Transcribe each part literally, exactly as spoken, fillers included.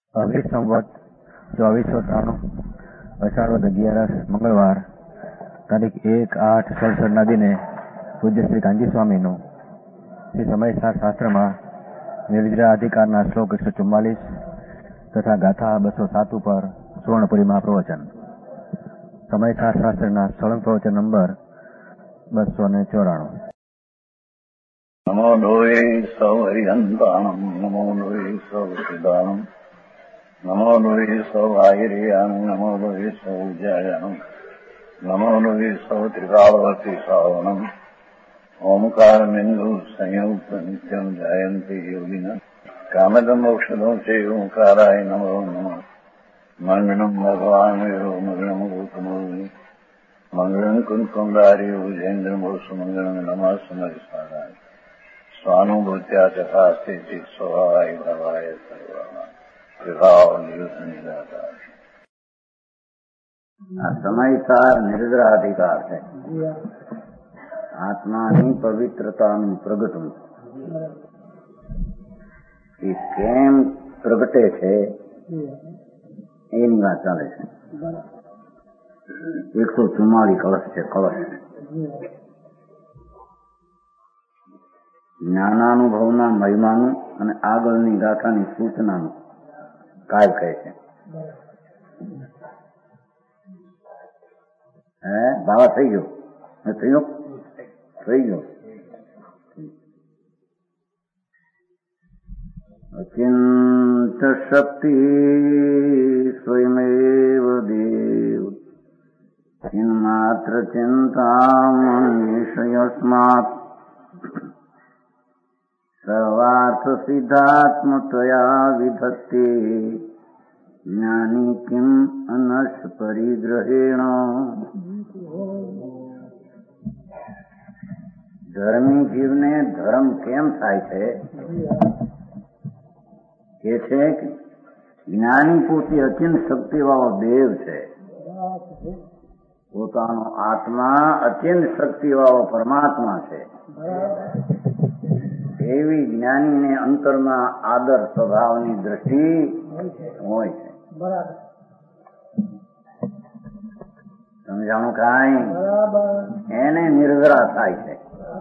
અભિસંવત ચોવીસો ત્રાણું અષાઢ અગિયારસ મંગળવાર તારીખ એક આઠ સડસઠના દિને પૂજ્ય શ્રી કાંજી સ્વામીનું શ્રી સમયસાર શાસ્ત્રમાં નિર્જરા અધિકારના શ્લોક એકસો ચુમ્માલીસ તથા ગાથા બસો સાત ઉપર સુવર્ણપુરીમાં પ્રવચન. સમયસાર શાસ્ત્રના સળંગ પ્રવચન નંબર બસો ને ચોરાણું. નમો લોહે સૌ હરિહંતાણમ નમો લોહે સૌ સિદ્ધાણમ નમો લોહે સૌ આયર્યાન નમો લોહે સૌ જયાનમ નમો લોહે સૌ ત્રિકાળવતી શ્રાવણમ ઓમકાર બિંદુ સંયુક્ત નિત્યમ જયંતી યોગિન કામદમ ઔષધો છે ઓંકારાય નમો નમઃ. મંગળમ ભગવાન વિરો મંગળમ ગૌતમો મંગળમ કુંકુંડાર્યો જૈન્દ્રમોષ મંગળમ નમઃ સમયસારાય સ્વાનુભૂત્યા ચકાસ્તે સ્વભાવાય ભવાય સર્વમાં વિભાવ નિયુદ્ધ નિરાકાર. આ સમયસાર નિર્જરાધિકાર છે. આત્માની પવિત્રતાનું પ્રગટવું એ કેમ પ્રગટે છે એની વાત ચાલે છે. એકસો ચુમ્માળીસ કળશ છે. કળશ જ્ઞાનાનુભવના મહિમાનું અને આગળની ગાથાની સૂચનાનું કાય કહે છે. હે બાવા થઈ ગયો થયો થઈ ગયો અચિંત શક્તિ સ્વયમેવ દેવ ચિન્માત્ર ચિંતામણિષયસ્માત સર્વાર્થ સિદ્ધાત્મતયા વિધત્તે જ્ઞાની કિમ અનશ પરિગ્રહેણ. ધર્મી જીવને ધર્મ કેમ થાય છે કે છે કે જ્ઞાની પોતે અચિંત શક્તિવાળો દેવ છે. પોતાનો આત્મા અચિંત શક્તિવાળો પરમાત્મા છે. એવી જ્ઞાનીને અંતરમાં આદર સ્વભાવની દ્રષ્ટિ હોય છે. સમજાણું કાંઈ? એને નિર્જરા થાય છે.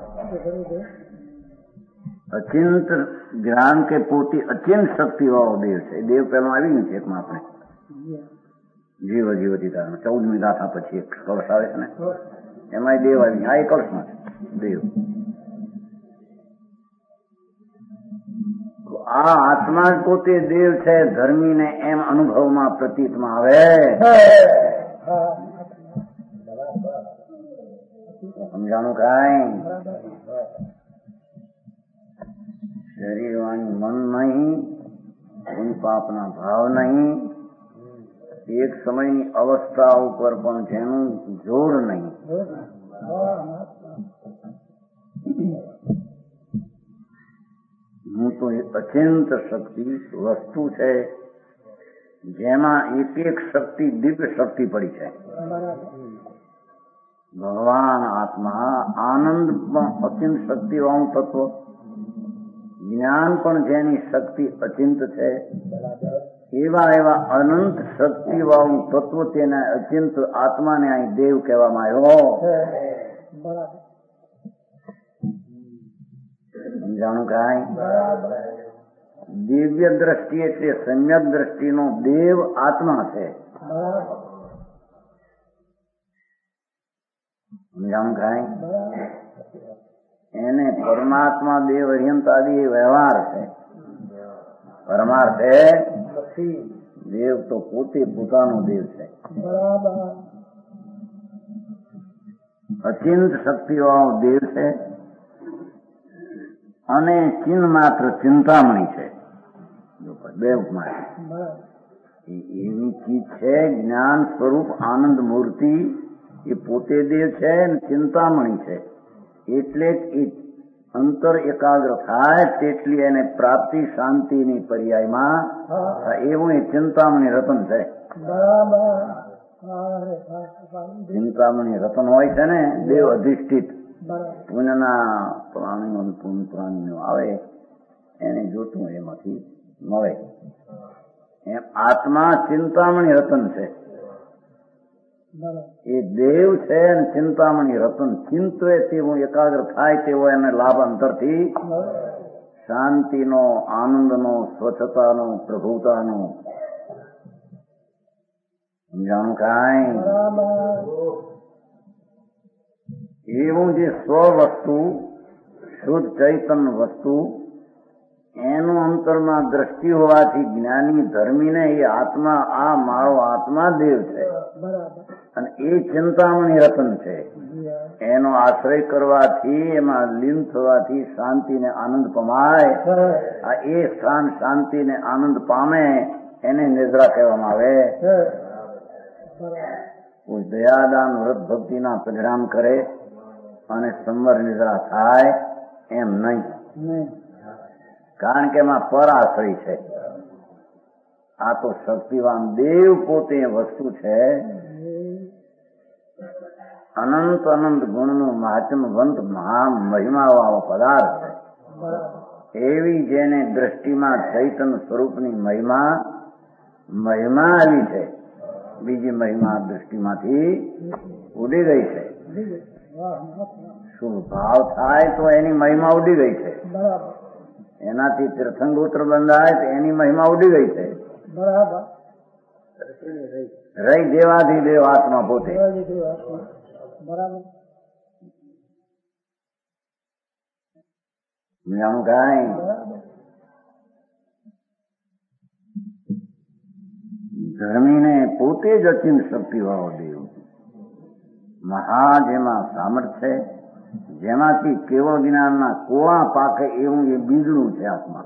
અચિંત જ્ઞાન કે પોતે અચિંત શક્તિ વાળો દેવ છે. દેવ પેલો આવી ગયું છે એકમાં આપણે જીવ જીવતી તારમાં ચૌદમી ગાથા પછી એક કળશ આવે છે ને એમાં દેવ આવી આ એક કળશમાં દેવ. આ આત્મા પોતે દેવ છે. ધર્મીને એમ અનુભવમાં પ્રતીતમાં આવે. સમજાણું કાંઈ? શરીરવાણી મન નહીં, કોઈ પાપના ભાવ નહીં, એક સમયની અવસ્થા ઉપર પણ જેનું જોર નહીં. હું તો એક અચિંત શક્તિ વસ્તુ છે જેમાં એક એક શક્તિ દિવ્ય શક્તિ પડી છે. ભગવાન આત્મા આનંદ પણ અચિંત શક્તિ વાળું તત્વ, જ્ઞાન પણ જેની શક્તિ અચિંત છે એવા એવા અનંત શક્તિ વાળું તત્વ તેના અચિંત આત્માને અહીં દેવ કહેવામાં આવ્યો. સમજાણું કાંઈ? દિવ્ય દ્રષ્ટિ એટલે સમ્યક દ્રષ્ટિનો દેવ આત્મા છે. સમજાણું કાંઈ? એને પરમાત્મા દેવ અર્યંતાદી વ્યવહાર છે. પરમાર્થ છે દેવ તો પોતે પોતાનો દેવ છે. અચિંત શક્તિ વાળો દેવ છે અને ચિન્હ માત્ર ચિંતામણી છે. બે ઉપમા એવી ચીજ છે. જ્ઞાન સ્વરૂપ આનંદ મૂર્તિ એ પોતે દેવ છે અને ચિંતામણી છે. એટલે જ એ અંતર એકાગ્ર થાય તેટલી એને પ્રાપ્તિ શાંતિની પર્યાયમાં એવું એ ચિંતામણી રતન છે. ચિંતામણી રતન હોય છે ને દેવ અધિષ્ઠિત પુણ્યના પ્રાણીઓ પુણ્ય પ્રાણીઓ આવે એને જોતું એમાંથી મળે એમ આત્મા ચિંતામણી રતન છે. એ દેવ છે અને ચિંતામણી રતન. ચિંતવે તેવું એકાગ્ર થાય તેવો એને લાભ અંતરથી શાંતિનો, આનંદનો, સ્વચ્છતાનો, પ્રભુતાનો. સમજાણું કાંઈ? એવું જે સ્વ વસ્તુ, શુદ્ધ ચૈતન વસ્તુ, એનું અંતરમાં દ્રષ્ટિ હોવાથી જ્ઞાની ધર્મીને એ આત્મા, આ મારો આત્મા દેવ છે અને એ ચિંતામણી રતન છે. એનો આશ્રય કરવાથી, એમાં લીન થવાથી શાંતિ ને આનંદ પમાય. આ એ સ્થાન શાંતિ ને આનંદ પામે એને નિદ્રા કહેવામાં આવે. કોઈ દયાદાન વ્રત ભક્તિના પરિણામ કરે અને સંવર નિદ્રા થાય એમ નહીં, કારણ કે એમાં પર આશ્રય છે. આ તો શક્તિવાન દેવ પોતે વસ્તુ છે. અનંત અનંત ગુણનું મહાત્મવંત મહા મહિમા વાળો પદાર્થ છે. એવી જેને દ્રષ્ટિમાં ચૈતન્ય સ્વરૂપની મહિમા મહિમા આવી છે, બીજી મહિમા દ્રષ્ટિમાંથી ઉડી ગઈ છે. શું ભાવ થાય તો એની મહિમા ઉડી ગઈ છે. એનાથી તીર્થંગોત્ર બંધાય તો એની મહિમા ઉડી ગઈ છે. રહી દેવાથી દેવ આત્મા પોતે. જાણું કાંઈ? ધર્મીને પોતે જ અચિંત શક્તિ વાળો દેવ, મહા જેમાં સામર્થ્ય, જેમાંથી કેવળ જ્ઞાનના કોળા પાકે એવું એ બીજડું છે આત્મા.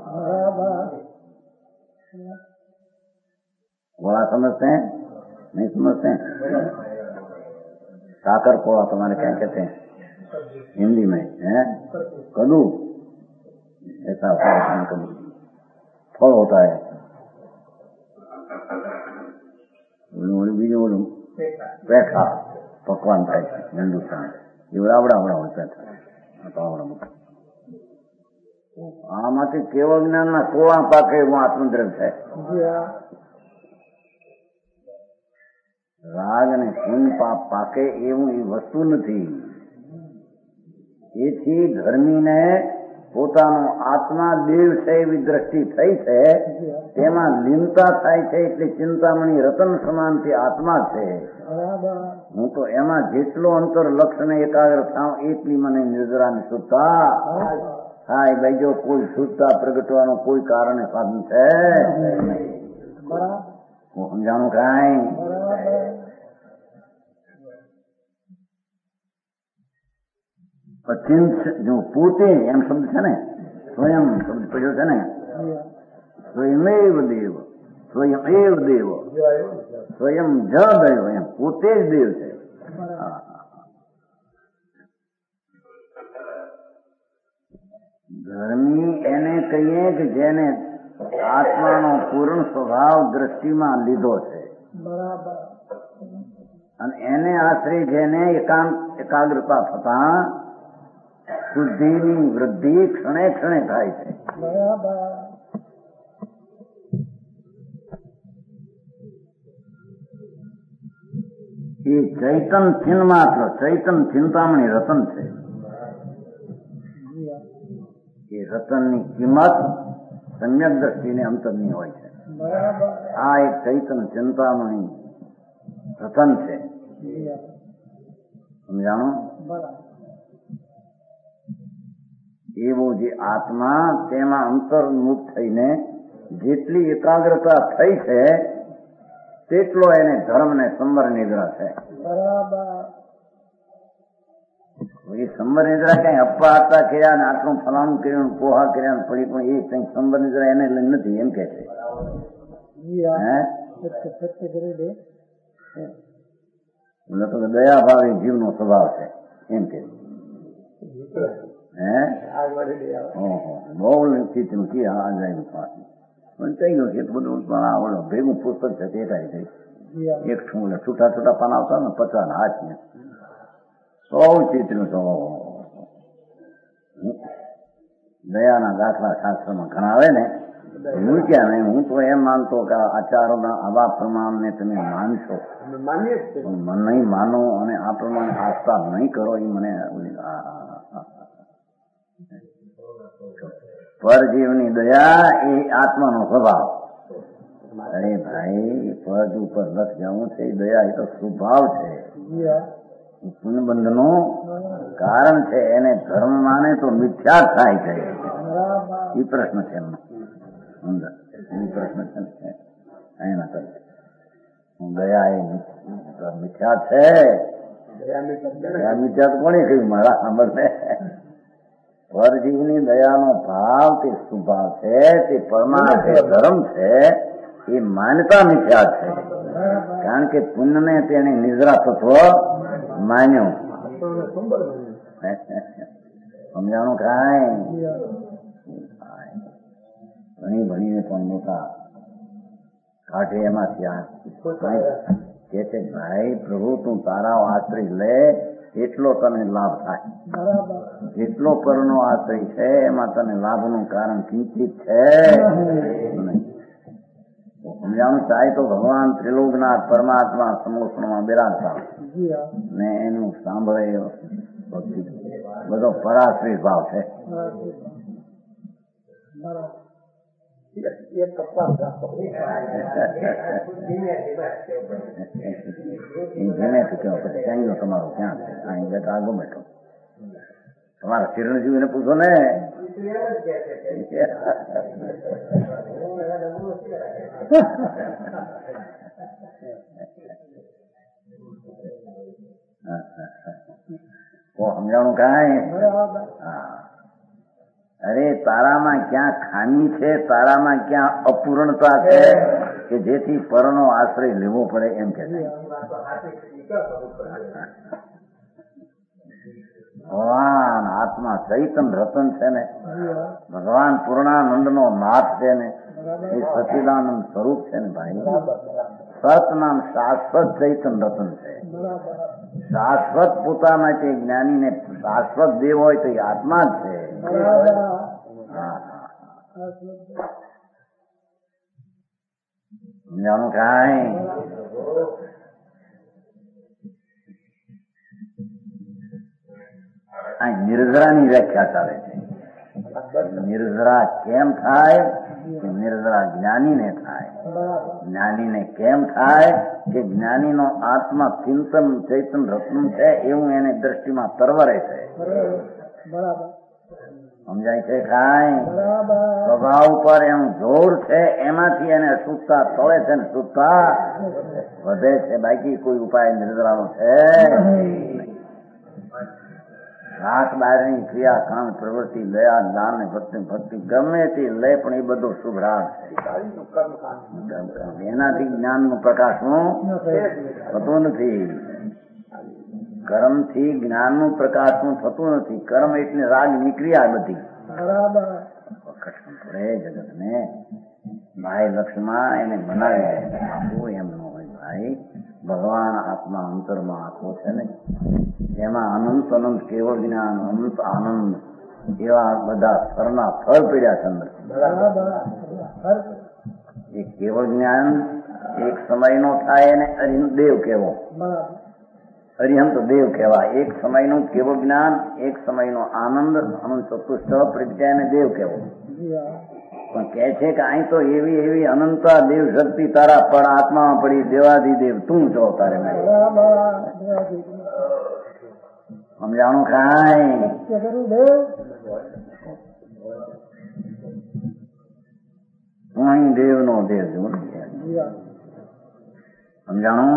कोड़ा समझते हैं? नहीं समझते हैं? साकर कोड़ा तुम्हारे क्या कहते हैं हिंदी में? है कद्दू, ऐसा होता है कद्दू, फल होता है. બીજું ઓલું પેઠા પકવાન થાય છે હિન્દુસ્તાન, એ આવડા આવડા હોય પેઠા, આવડા મોટા. આમાંથી કેવળ જ્ઞાનના કોળા પાકે એવું આત્મદ્રવ્ય છે. રાગ અને પુણ્ય પાપ પાકે એવું એ વસ્તુ નથી. એથી ધર્મીને પોતાનો આત્મા દેવ છે એવી દ્રષ્ટિ થઈ છે, તેમાં લીનતા થાય છે. એટલે ચિંતામણી રતન સમાનથી આત્મા છે. હું તો એમાં જેટલો અંતર લક્ષ્ય ને એકાગ્ર થાઉં એટલી મને નિર્જરાની શુદ્ધતા થાય. ભાઈ જો કોઈ શુદ્ધતા પ્રગટવાનું કોઈ કારણ સાધન છે? હું સમજાણું કાંઈ? અચિંત જો પોતે એમ શબ્દ છે ને, સ્વયં શબ્દ પડ્યો છે ને, સ્વયમેવ દેવ, સ્વયમેવ દેવ, સ્વયં જ દેવ, એમ પોતે જ દેવ છે. ધર્મી એને કહીએ કે જેને આત્માનો પૂર્ણ સ્વભાવ દ્રષ્ટિમાં લીધો છે, અને એને આશ્રય જેને એકાંત એકાગ્રતા થતા શુદ્ધિની વૃદ્ધિ ક્ષણે ક્ષણે થાય છે. એ ચૈતન ચિન્હ માત્ર, ચૈતન ચિંતામણી રતન છે. એ રતનની કિંમત સમ્યક દ્રષ્ટિને અંતરની હોય છે. આ એક ચૈતન ચિંતામણી રતન છે. સમજાણો? એવો જે આત્મા, તેમાં અંતર્મુખ થઈને જેટલી એકાગ્રતા થઈ છે તેટલો એને ધર્મ ને સંવર નિદ્રા છે. એ સંવર નિદ્રા કઈ અપ્પા હતા કર્યા ને આટલું ફલાણું કર્યું, પોહા કર્યા ને પડી, પણ એ કઈ સંવર નિદ્રા એને લઈને નથી એમ કે છે. દયા ભાવે જીવનો સ્વભાવ છે એમ કે હે બહુ ચિત્રું કે આ જાય પણ થઈ ગયું છે બધું. પણ ભેગું પુસ્તક છે તે થાય થઈ એક છું છૂટા છૂટા પાના આવતા ને પચાસ હાથ ને સૌ ચિત્રું તો દયાના દાખલા શાસ્ત્રમાં ઘણા આવે ને હું ક્યાં નહીં, હું તો એમ માનતો કે આચારોના આવા પ્રમાણને તમે માનશો, નહીં માનો અને આ પ્રમાણે આસ્થા નહીં કરો એ મને પરજીવની દયા એ આત્માનો સ્વભાવ. અરે ભાઈ, પદ ઉપર લખ જવું છે એ દયા એ તો સ્વભાવ છે, પુણ્યબંધ નું કારણ છે. એને ધર્મ માને તો મિથ્યા થાય છે. એ પ્રશ્ન છે એમનો અંદર, એ પ્રશ્ન છે એના કરતા દયા એ મિથ્યા છે. મિથ્યા તો કોને કહ્યું મારા સાંભળને? પરજીવની દયાનો ભાવ તે સ્વભાવ છે, તે પરમાર્થ ધર્મ છે. એ માન્યતા મિથ્યા છે, કારણ કે પુણ્યને તેને નિદ્રા તત્વ માન્યું. સમજાણું કાંઈ? ભણી ભણીને પણ મોટા કાઢે એમાંથી આ કે છે ભાઈ પ્રભુ તું તારા આશ્રય લે એટલો તને લાભ થાય. જેટલો પરનો આશ્રય છે એમાં તને લાભનું કારણ કિંચિત છે નહીં. સમજાણું ચાહે તો ભગવાન ત્રિલોકનાથ પરમાત્મા સમોસણમાં બિરાજતા ને એનું સાંભળે ભક્તિ બધો પરાશ્રિત ભાવ છે. જેનેથી કહો પછી ચાંગલો તમારો ક્યાં છે? અહીં બેઠા આગો બેઠો તમારા ચિરંજીવીને પૂછો ને. સમજાણું કાંઈ? હા. અરે તારામાં ક્યાં ખામી છે, તારામાં ક્યાં અપૂર્ણતા છે કે જેથી પરનો આશ્રય લેવો પડે એમ કે ભગવાન આત્મા ચૈતન રતન છે ને, ભગવાન પૂર્ણાનંદ નો નાથ છે ને, એ સચિદાનંદ સ્વરૂપ છે ને ભાઈ. સત નામ શાશ્વત ચૈતન રતન છે. શાશ્વત પોતાના કે જ્ઞાનીને શાશ્વત દેવ હોય તો એ આત્મા જ છે. સમજાણું કાંઈ? આ નિર્જરાની વ્યાખ્યા ચાલે છે. નિર્જરા કેમ થાય? કે નિર્જરા જ્ઞાનીને થાય. જ્ઞાનીને કેમ થાય? કે જ્ઞાનીનો આત્મા ચિંતન ચૈતન રત્ન છે એવું એને દ્રષ્ટિમાં તરવરે છે. સમજાય છે કાંઈ? સ્વભાવ ઉપર એનું જોર છે, એમાંથી એને શુદ્ધતા તળે છે ને શુદ્ધતા વધે છે. બાકી કોઈ ઉપાય નિર્જરાનો છે. રાત બહારની ક્રિયા કામ પ્રવૃત્તિ દયા દાન ભક્તિ ભક્તિ ગમે તે લે પણ એ બધું શુભરાગ છે. એનાથી જ્ઞાનનું પ્રકાશનું થતું નથી. કર્મથી જ્ઞાનનું પ્રકાશનું થતું નથી. કર્મ એટલે રાગની ક્રિયા બધી. પડે જગતને ભાઈ લક્ષ્યમાં એને બનાવી આપવું એમ ન હોય ભાઈ. ભગવાન આત્મા અંતરમાં આખો છે ને, એમાં અનંત અનંત કેવળ જ્ઞાન અનંત આનંદ એવા બધા ફરના ફળ પીડ્યા છે અંદર. એ કેવળ જ્ઞાન એક સમયનો થાય એને અરિહંત દેવ કહેવો, અરિહંત દેવ કહેવાય. એક સમયનું કેવળ જ્ઞાન, એક સમયનો આનંદ અનંત ચતુષ્ટ પ્રગટ્યા એને દેવ કહેવો. પણ કે છે કે અહીં તો એવી એવી અનંતા દેવ શક્તિ તારા પણ આત્મામાં પડી. દેવાધિદેવ તું છો તારે. સમજાણું કાંઈ? હું અહીં દેવ નો દેવ છું. સમજાણું?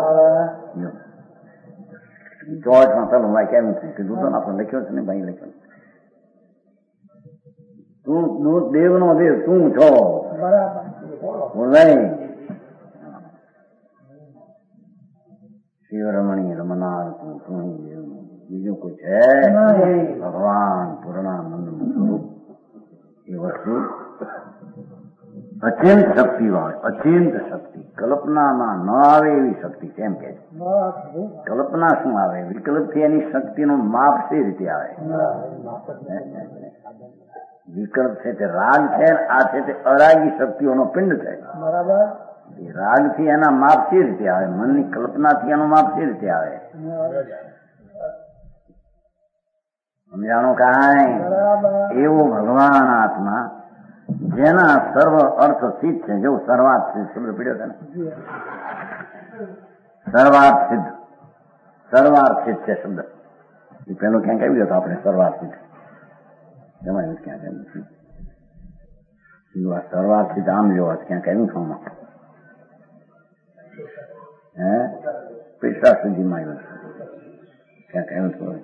ચોથમાં ચાલો ભાઈ કેમ કીધું તો આપણે લખ્યો છે ને ભાઈ લખ્યો. તું દેવ નો દેવ તું છો. બોલાય શિવરમણી રમનાર તું તું દેવ. બીજું કોઈ છે? ભગવાન પૂર્ણાનંદ નું સ્વરૂપ એ વસ્તુ અત્યંત શક્તિ વાળી, અત્યંત શક્તિ, કલ્પનામાં ન આવે એવી શક્તિ છે એમ કે છે. કલ્પના શું આવે? વિકલ્પ થી એની શક્તિનું માપ સી રીતે આવે? વિકલ્પ છે તે રાગ છે, આ છે તે અરાગી શક્તિઓનો પિંડ છે. બરાબર. રાગ થી એના માપ સી રીતે આવે, મનની કલ્પનાથી એનો માપ સી રીતે આવે? સમજાણું કાંઈ? એવો ભગવાન આત્મા જેના સર્વ અર્થ સિદ્ધ છે. જો સર્વાર્થ સિદ્ધ શબ્દ પીડ્યો છે ને, સર્વાર્થ સિદ્ધ, સર્વાર્થ સિદ્ધ છે શબ્દ. એ પેલું ક્યાંક આવી ગયો આપણે સર્વાર્થ સિદ્ધ, એમાં ક્યાંક આવ્યું સર્વાર્થ સિદ્ધ આમ જોવા ક્યાંક આવ્યું છું હે પૈસા સુધીમાં આવ્યું ક્યાંક આવ્યું છું.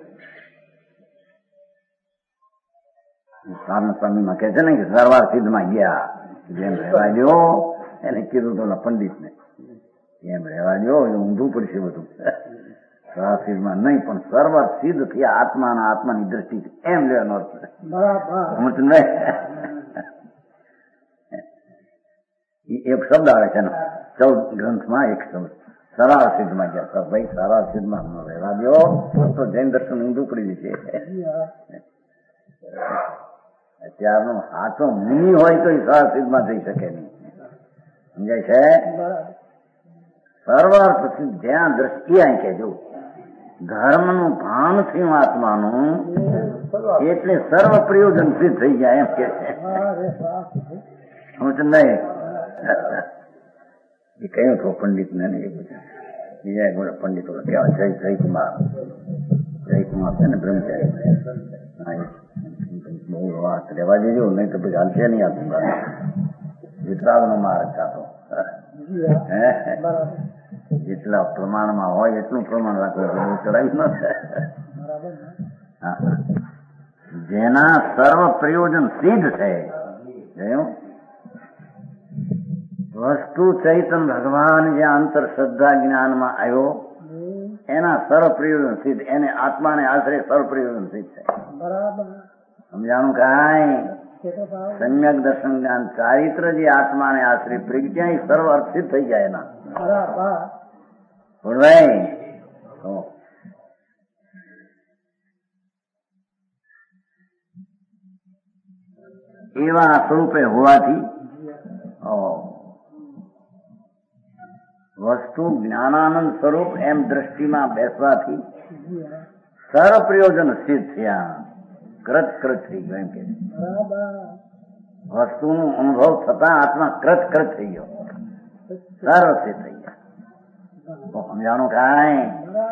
સારના સ્વામીમાં કહે છે ને કે સર્વાર્થ સિદ્ધમાં ગયા, જેમ રહેવા દો એને કીધું તો પંડિત ને એમ રહેવા દો એ ઊંધું પડશે બધું. સર્વાર્થ સિદ્ધમાં નહીં પણ સર્વાર્થ સિદ્ધ થયા આત્માના આત્માની દ્રષ્ટિ એમ લેવાનો અર્થ સમજ નહીં. એક શબ્દ આવે છે ને ચૌદ ગ્રંથમાં, એક શબ્દ સરાર સિદ્ધમાં ગયા. ભાઈ સરાર સિદ્ધમાં રહેવા દો તો જૈન દર્શન ઊંધું પડી જશે. અત્યારનો સાચો મુનિ હોય તો સરાર સિદ્ધમાં જઈ શકે નહીં. સમજાય છે? સર્વાર્થ સિદ્ધ જ્યાં દ્રષ્ટિ અહીં કહેજો ધર્મનું ભાન થયું આત્માનું એટલે સર્વ પ્રયોજન સિદ્ધ થઈ જાય એમ કે છે. સમજ નહીં? એ કહ્યું તો પંડિત ને બીજા એક બધા પંડિતો કેવા જય જયકુમાર જયકુમાર છે ને બ્રહ્મચારી બહુ વાત રહેવા દેજો નહીં તો પછી હાલશે નહીં આપું વિતરાગ નો માર્ગ ચાતો જેટલા પ્રમાણમાં હોય એટલું પ્રમાણ રાખવું ચડાવી ન થાય. જેના સર્વ પ્રયોજન સિદ્ધ છે વસ્તુ ચૈતન ભગવાન જે અંતર શ્રદ્ધા જ્ઞાનમાં આવ્યો એના સર્વ પ્રયોજન સિદ્ધ, એને આત્માને આશરે સર્વ પ્રયોજન સિદ્ધ છે. સમજાણું કાંઈ? સમ્યક દર્શન જ્ઞાન ચારિત્ર જે આત્માને આશરે પ્રજ્ઞા સર્વ અર્થ સિદ્ધ થઈ જાય એના. બોલવાય એવા સ્વરૂપે હોવાથી વસ્તુ જ્ઞાનાનંદ સ્વરૂપ એમ દ્રષ્ટિમાં બેસવાથી સર્વ પ્રયોજન સિદ્ધ થયા. કૃત કૃત થઈ ગયો એમ કે વસ્તુનો અનુભવ થતા આત્મા કૃત કૃત થઈ ગયો, સર્વ સિદ્ધ થઈ ગયા. સમજાણું કાંઈ?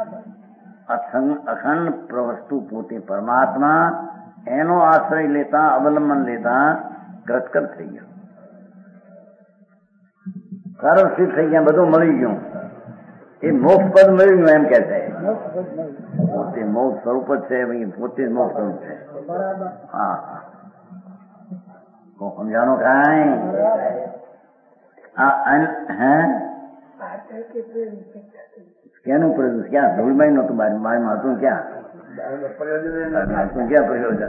અખંડ વસ્તુ પોતે પરમાત્મા એનો આશ્રય લેતા અવલંબન લેતા કૃત કૃત થઈ ગયો, સર્વ સિદ્ધ થઈ ગયા, બધું મળી ગયું. એ મોક્ષ પદ મળી ગયું એમ કે છે. પોતે મોક્ષ સ્વરૂપ જ છે, પોતે જ મોક્ષ સ્વરૂપ છે. હા સમજાણું કાંઈ? હે કેનું પ્રયોજન? ક્યાં ધૂળબાઈ નતું બારમાં હતું? ક્યાં હતું? ક્યાં પ્રયોજન?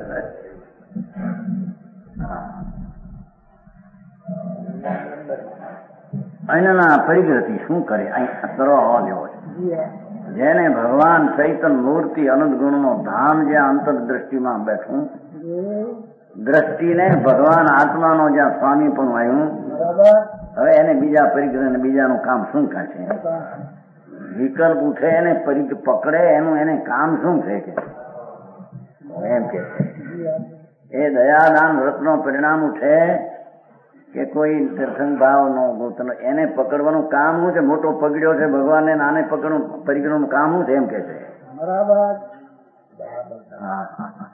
અહીંના પરિગ્રહથી શું કરે? અહીં સરવાળો લેવો છે. જેને ભગવાન ચૈતન મૂર્તિ અનંત ગુણનો ધામ જ્યાં અંતર દ્રષ્ટિમાં બેઠું, દ્રષ્ટિને ભગવાન આત્માનો જ્યાં સ્વામી પણ આવ્યું, હવે એને બીજા પરિગ્રહ ને બીજાનું કામ શું કાં છે? વિકલ્પ ઉઠે એને પરિગ પકડે એનું એને કામ શું છે કે એમ કે એ દયાદાન વ્રતનો પરિણામ ઉઠે કે કોઈ દર્શન ભાવ નો ગોતનો એને પકડવાનું કામ શું છે? મોટો પકડ્યો છે ભગવાનને, નાને પકડવું પરિગ્રહનું કામ શું છે એમ કે છે. બરાબર. હા હા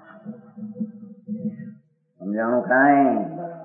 સમજાણું કાંઈ?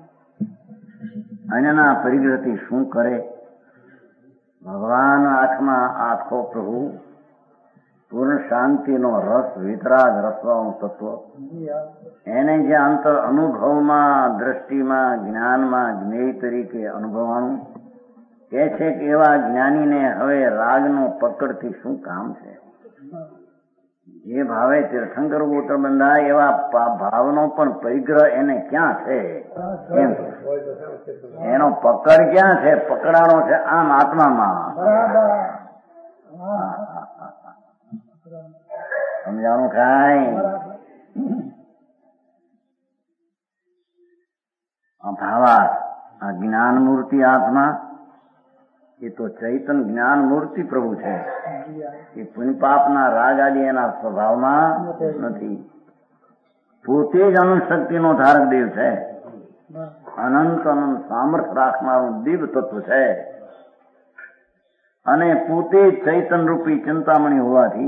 અહીંના પરિગ્રહથી શું કરે? ભગવાન આંખમાં આંખો પ્રભુ પૂર્ણ શાંતિનો રસ, વિતરાગ રસવાનું તત્વ, એને જે અંતર અનુભવમાં, દ્રષ્ટિમાં, જ્ઞાનમાં જ્ઞેય તરીકે અનુભવવાનું કે છે કે એવા જ્ઞાનીને હવે રાગનો પકડથી શું કામ છે? જે ભાવે તીર્થંકર ગોત્ર બંધાય એવા ભાવનો પણ પરિગ્રહ એને ક્યાં છે? એમ એનો પકડ ક્યાં છે? પકડાણો છે આમ આત્મામાં. સમજાણું કાંઈ? અભાવાત આ જ્ઞાન મૂર્તિ આત્મા એ તો ચૈતન જ્ઞાન મૂર્તિ પ્રભુ છે. એ પુણ્ય પાપના રાગ આદિ એના સ્વભાવમાં નથી. પોતે જ અનંત શક્તિનો ધારક દેવ છે. અનંત અનંત સામર્થ્ય રાખનારું દિવ્ય તત્વ છે. અને પોતે ચૈતન રૂપી ચિંતામણી હોવાથી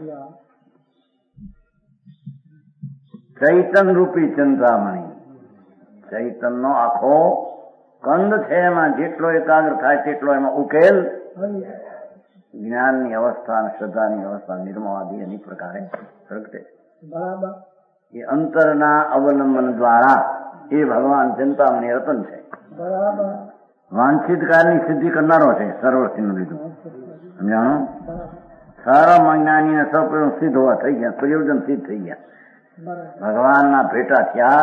ચૈતન રૂપી ચિંતામણી ચૈતનનો આખો કંદ છે. એમાં જેટલો એકાગ્ર થાય તેટલો એમાં ઉકેલ જ્ઞાનની અવસ્થા અને શ્રદ્ધાની અવસ્થા નિર્મવાદી એની પ્રકારે પ્રગટે. બરાબર. એ અંતરના અવલંબન દ્વારા એ ભગવાન ચિંતામણી રતન છે. બરાબર. વાંછિત કાળની સિદ્ધિ કરનારો છે. સર્વસિંહ લીધું સમજાણું. સારા જ્ઞાની સૌ સિદ્ધ હોવા થઈ ગયા, પ્રયોજન સિદ્ધ થઈ ગયા. ભગવાનના ભેટા થયા.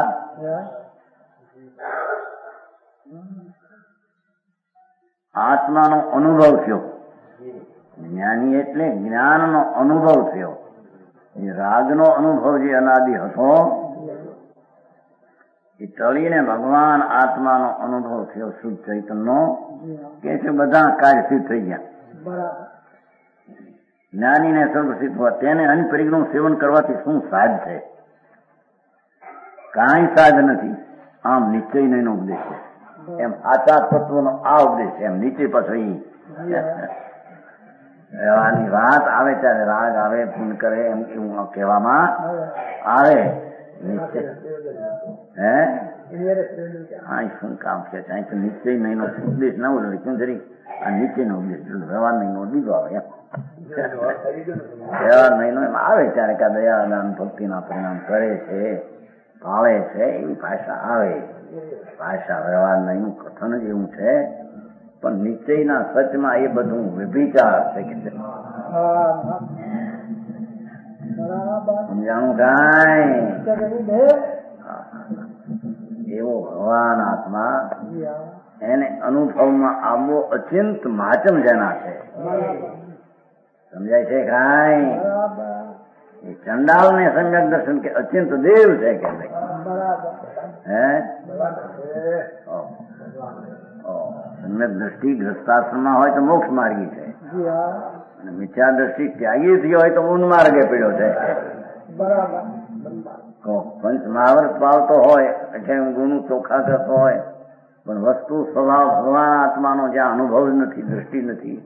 આત્માનો અનુભવ થયો. જ્ઞાની એટલે જ્ઞાનનો અનુભવ થયો. એ રાગનો અનુભવ જે અનાદિ હતો એ ટળીને ભગવાન આત્માનો અનુભવ થયો. શુદ્ધ ચૈતનનો કે છે બધા કાર્ય સિદ્ધ થઈ ગયા. જ્ઞાનીને સર્વસિદ્ધ હોવા તેને અનિપરિગ્રહનું સેવન કરવાથી શું સાધ છે? કાંઈ સાધ નથી. આમ નિશ્ચય નહીં ઉપદેશ છે. એમ આચાર તત્વનો આ ઉપદેશ છે. એમ નીચે પછી રહેવાની વાત આવે ત્યારે રાગ આવે પૂન કરે એમ એવું કહેવામાં આવે. નિશ્ચય હે હા શું કામ છે? અહીં તો નિશ્ચય નહીં નો ઉપદેશ ના હોય. કેમ જરી આ નીચે નો ઉપદેશ વ્યવહાર નહીં નો બીજો આવે. એમ વ્યવહાર નહીં નો એમ આવે ત્યારે કા દયાદાન ભક્તિના પરિણામ કરે છે, ભાવે છે, એવી ભાષા આવે. ભાષા વ્યવહાર નહીં કથન જ એવું છે. પણ નિશ્ચયના સચમાં એ બધું વિભિચાર છે કે સમજાણું કાંઈ એવો ભગવાન આત્મા એને અનુભવમાં આવવો અચિંત માચમ જેના છે. સમજાય છે કાંઈ? એ ચંડાલ ને સમ્યક દર્શન કે અચિંત દેવ છે કે હે સમ્યક દ્રષ્ટિ ગ્રસ્તાશ્રમમાં હોય તો મોક્ષ માર્ગી છે અને મિથ્યા દ્રષ્ટિ ત્યાગી થયો હોય તો ઊંડ માર્ગે પીડ્યો છે. પંચ મહાવર્ત પાવતો હોય એટલે ગુણ ચોખ્ખા કરતો હોય પણ વસ્તુ સ્વભાવ ભગવાન આત્માનો જ્યાં અનુભવ નથી, દ્રષ્ટિ નથી,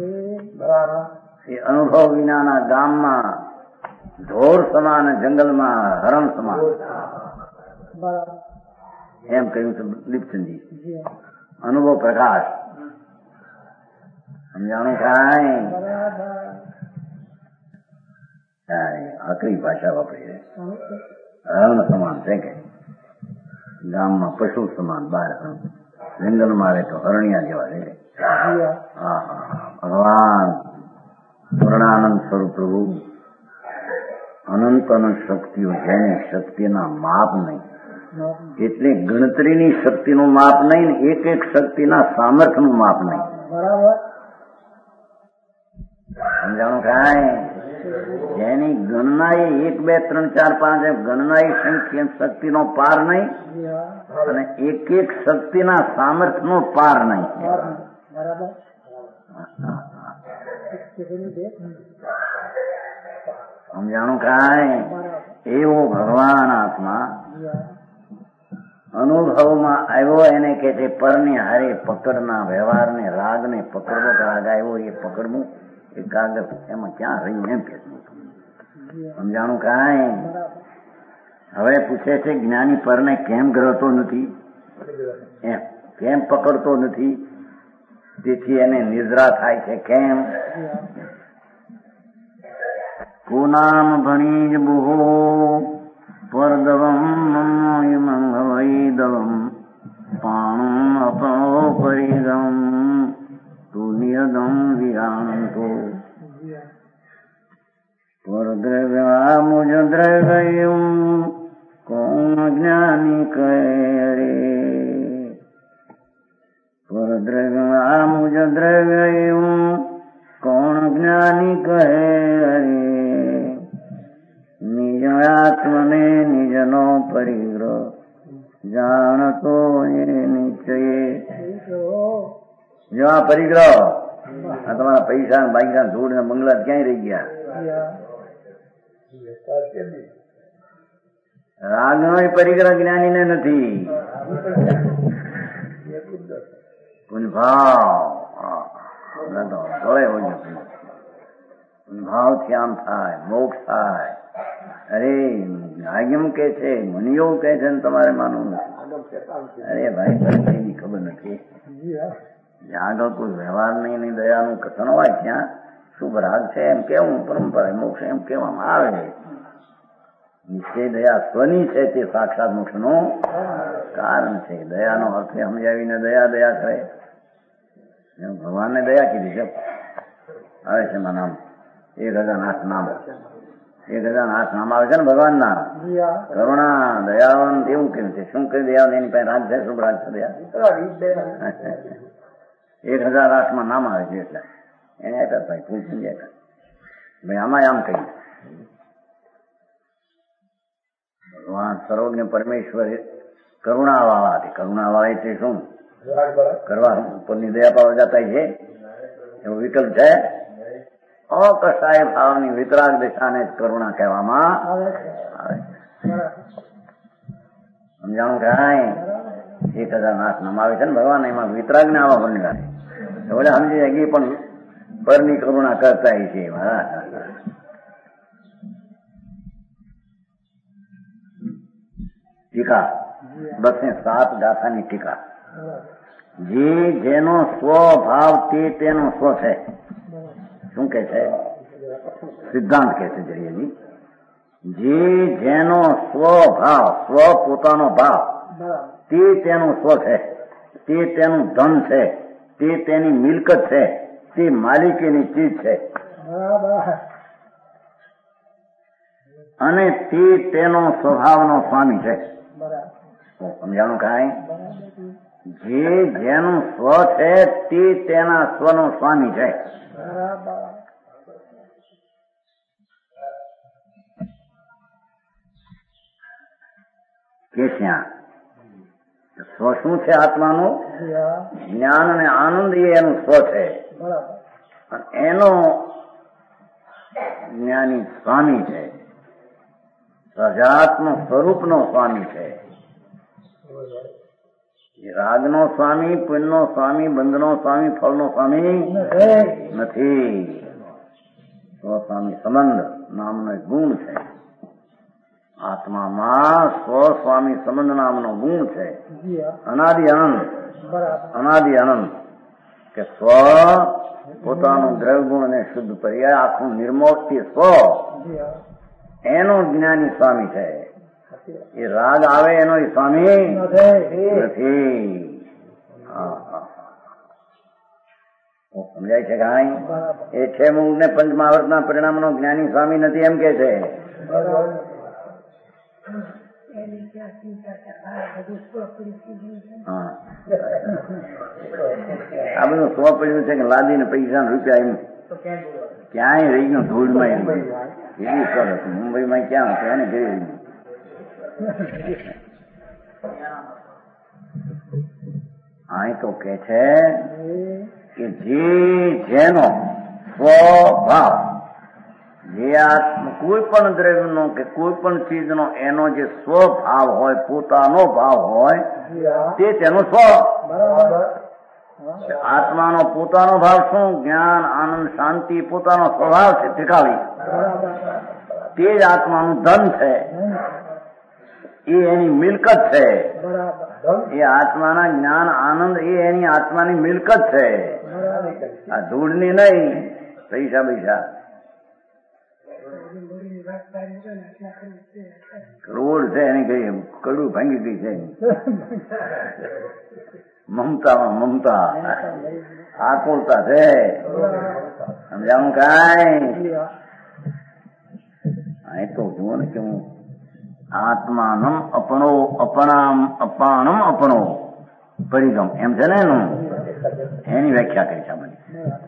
એ અનુભવ વિનાના ગામમાં ઢોર સમાન, જંગલમાં હરણ સમાન એમ કહ્યું છે લીપચંદજી. અનુભવ પ્રકાશ સમજાણું કાંઈ? આકરી ભાષા વાપરી છે. હરણ સમાન છે કે ગામમાં પશુ સમાન, બહાર જંગલમાં રહે તો હરણિયા જેવા રહે. હા ભગવાન પૂર્ણાનંદ સ્વરૂપ પ્રભુ અનંત અનંત શક્તિઓ જેની શક્તિના માપ નહીં, એટલે ગણતરીની શક્તિનું માપ નહીં ને એક એક શક્તિના સામર્થ્યનું માપ નહીં. સમજાણું કાંઈ? જેની ગણના એ એક બે ત્રણ ચાર પાંચ એમ ગણના એ શક્તિનો પાર નહીં અને એક એક શક્તિના સામર્થ્યનો પાર નહીં. સમજાણું કાંઈ? એવો ભગવાન આત્મા અનુભવમાં આવ્યો. એને કે છે પરની હારે પકડના વ્યવહારને રાગને પકડવો. રાગ આવ્યો એ પકડવું એકાગ્ર એમાં ક્યાં રહ્યું એમ કે સમજાણું કાંઈ? હવે પૂછે છે જ્ઞાની પરને કેમ ગ્રહતો નથી, એમ કેમ પકડતો નથી, તેથી એને નિદ્રા થાય છે કેમ? કુનામ ભણી જ બુહો પરદવમ મંગવૈદવમ પાણું અપો પરિગમ તું નિયદમ વિરાંતો પરદ્રવ્યા મુજ દ્રવ્યમ કોણ જ્ઞાની કહે રે. પરદ્રવ્યા મુજ દ્રવ્યમ કોણ જ્ઞાની કહે રે. નિજ આત્મને નિજનો પરિગ્રહ જાણતો એ નિશ્ચયે. જો આ પરિગ્રહ, આ તમારા પૈસા ને બાઈકા ધૂળ ને બંગલા ક્યાંય રહી ગયા? રાગનો પરિગ્રહ જ્ઞાની ને નથી. ભાવ ભાવથી આમ થાય, મોક્ષ થાય. અરે આજ્ઞમ કે છે, મુનિઓ કે છે, તમારે માનવું નથી. અરે ભાઈ એની ખબર નથી. આગળ કોઈ વ્યવહાર નહીં ની દયાનું કથન હોય ત્યાં શુભ રાગ છે એમ કેવું, પરંપરા મોક્ષ એમ કહેવામાં આવે. નિશ્ચય દયા સ્વની છે તે સાક્ષાત મોક્ષનું કારણ છે. દયાનો અર્થ સમજાવીને દયા દયા કરે. ભગવાનને દયા કીધી છે. આવે છે એમાં નામ એક હજાર આઠ નામ, એક હજાર આઠ નામ આવે છે ને ભગવાનના. કરુણા, દયાવંત એવું કેવું છે. શું કહ્યું દયાવંત? એની પાસે રાગ છે, શુભ રાગ છે દયા. એક હજાર આઠ માં નામ આવે છે એટલે એને આપ્યા ભાઈ ફૂલ સમજ્યા. ભાઈ આમાં આમ કહ્યું ભગવાન સર્વજ્ઞ પરમેશ્વર કરુણા વાળા હતી. કરુણા વાળા એટલે શું? કરવા ઉપરની દયા પાવા જતા છે એવો વિકલ્પ છે. અકસાય ભાવની વિતરાગ દિશાને જ કરુણા કહેવામાં આવે. સમજાણું કાંઈ? એક હજાર આઠ નામ આવે છે ને ભગવાન, એમાં વિતરાગ ને આવા બનેલા છે. એટલે સમજી જાય પણ પરની કરુણા કરતા છે. ટીકા બસ ને સાત ગાથાની ટીકા. જે જેનો સ્વભાવ તે તેનો સ્વ છે. શું કે છે? સિદ્ધાંત કે છે જરીયજી. જે જેનો સ્વભાવ, સ્વ પોતાનો ભાવ, તે તેનું સ્વ છે, તે તેનું ધન છે, તે તેની મિલકત છે, તે માલિકીની ચીજ છે. અને તે તેનો સ્વભાવનો સ્વામી છે. સમજાણું કાંઈ? જે જેનું સ્વ છે તે તેના સ્વનો સ્વામી છે. કે ત્યાં સ્વ શું છે? આત્માનું જ્ઞાન અને આનંદ એ એનું સ્વ છે. એનો જ્ઞાની સ્વામી છે. સજાત્મ સ્વરૂપનો સ્વામી છે. રાગનો સ્વામી, પુણ્યનો સ્વામી, બંધનો સ્વામી, ફળનો સ્વામી નથી. સ્વસ્વામી સંબંધ નામનો એક ગુણ છે. આત્મામાં સ્વસ્વામી સંબંધ નામનો ગુણ છે. અનાદિ અનંત, અનાદિ અનંત કે સ્વ પોતાનું દ્રવ્ય ગુણ અને શુદ્ધ પર્યાય આખું નિર્મોક્ષથી સ્વ એનો જ્ઞાની સ્વામી છે. એ રાગ આવે એનો એ સ્વામી નથી. સમજાય છે કાંઈ? એ છે મૂળ ને પંચમહાવર્તના પરિણામનો જ્ઞાની સ્વામી નથી એમ કે છે. આ બધું સ્વ પડ્યું છે કે લાદીને પૈસા રૂપિયા એમ ક્યાંય રહી ગયું ધૂળમાં. એમ એવી સરસ મુંબઈમાં ક્યાં હતું એને ઘરે રહી. અહીં તો કે છે કે જે જેનો સ્વભાવ, જે આત્મ કોઈ પણ દ્રવ્યનો કે કોઈ પણ ચીજનો એનો જે સ્વભાવ હોય, પોતાનો ભાવ હોય, તે તેનો સ્વ. આત્માનો પોતાનો ભાવ શું? જ્ઞાન, આનંદ, શાંતિ પોતાનો સ્વભાવ છે ટીકાવી. તે જ આત્માનું ધન છે. એ એની મિલકત છે. એ આત્માના જ્ઞાન, આનંદ એ એની આત્માની મિલકત છે. આ ધૂળની નહીં. પૈસા પૈસા કરોડ છે એની કઈ કડું ભાંગી ગઈ છે. મમતામાં મમતા, આકુલતા છે. સમજાવું કાંઈ? અહીં તો જુઓ ને કેવું આત્માનમ અપણો અપણામ અપાણમ અપણો પરિગમ એમ છે ને એનું, એની વ્યાખ્યા કરી છે મને.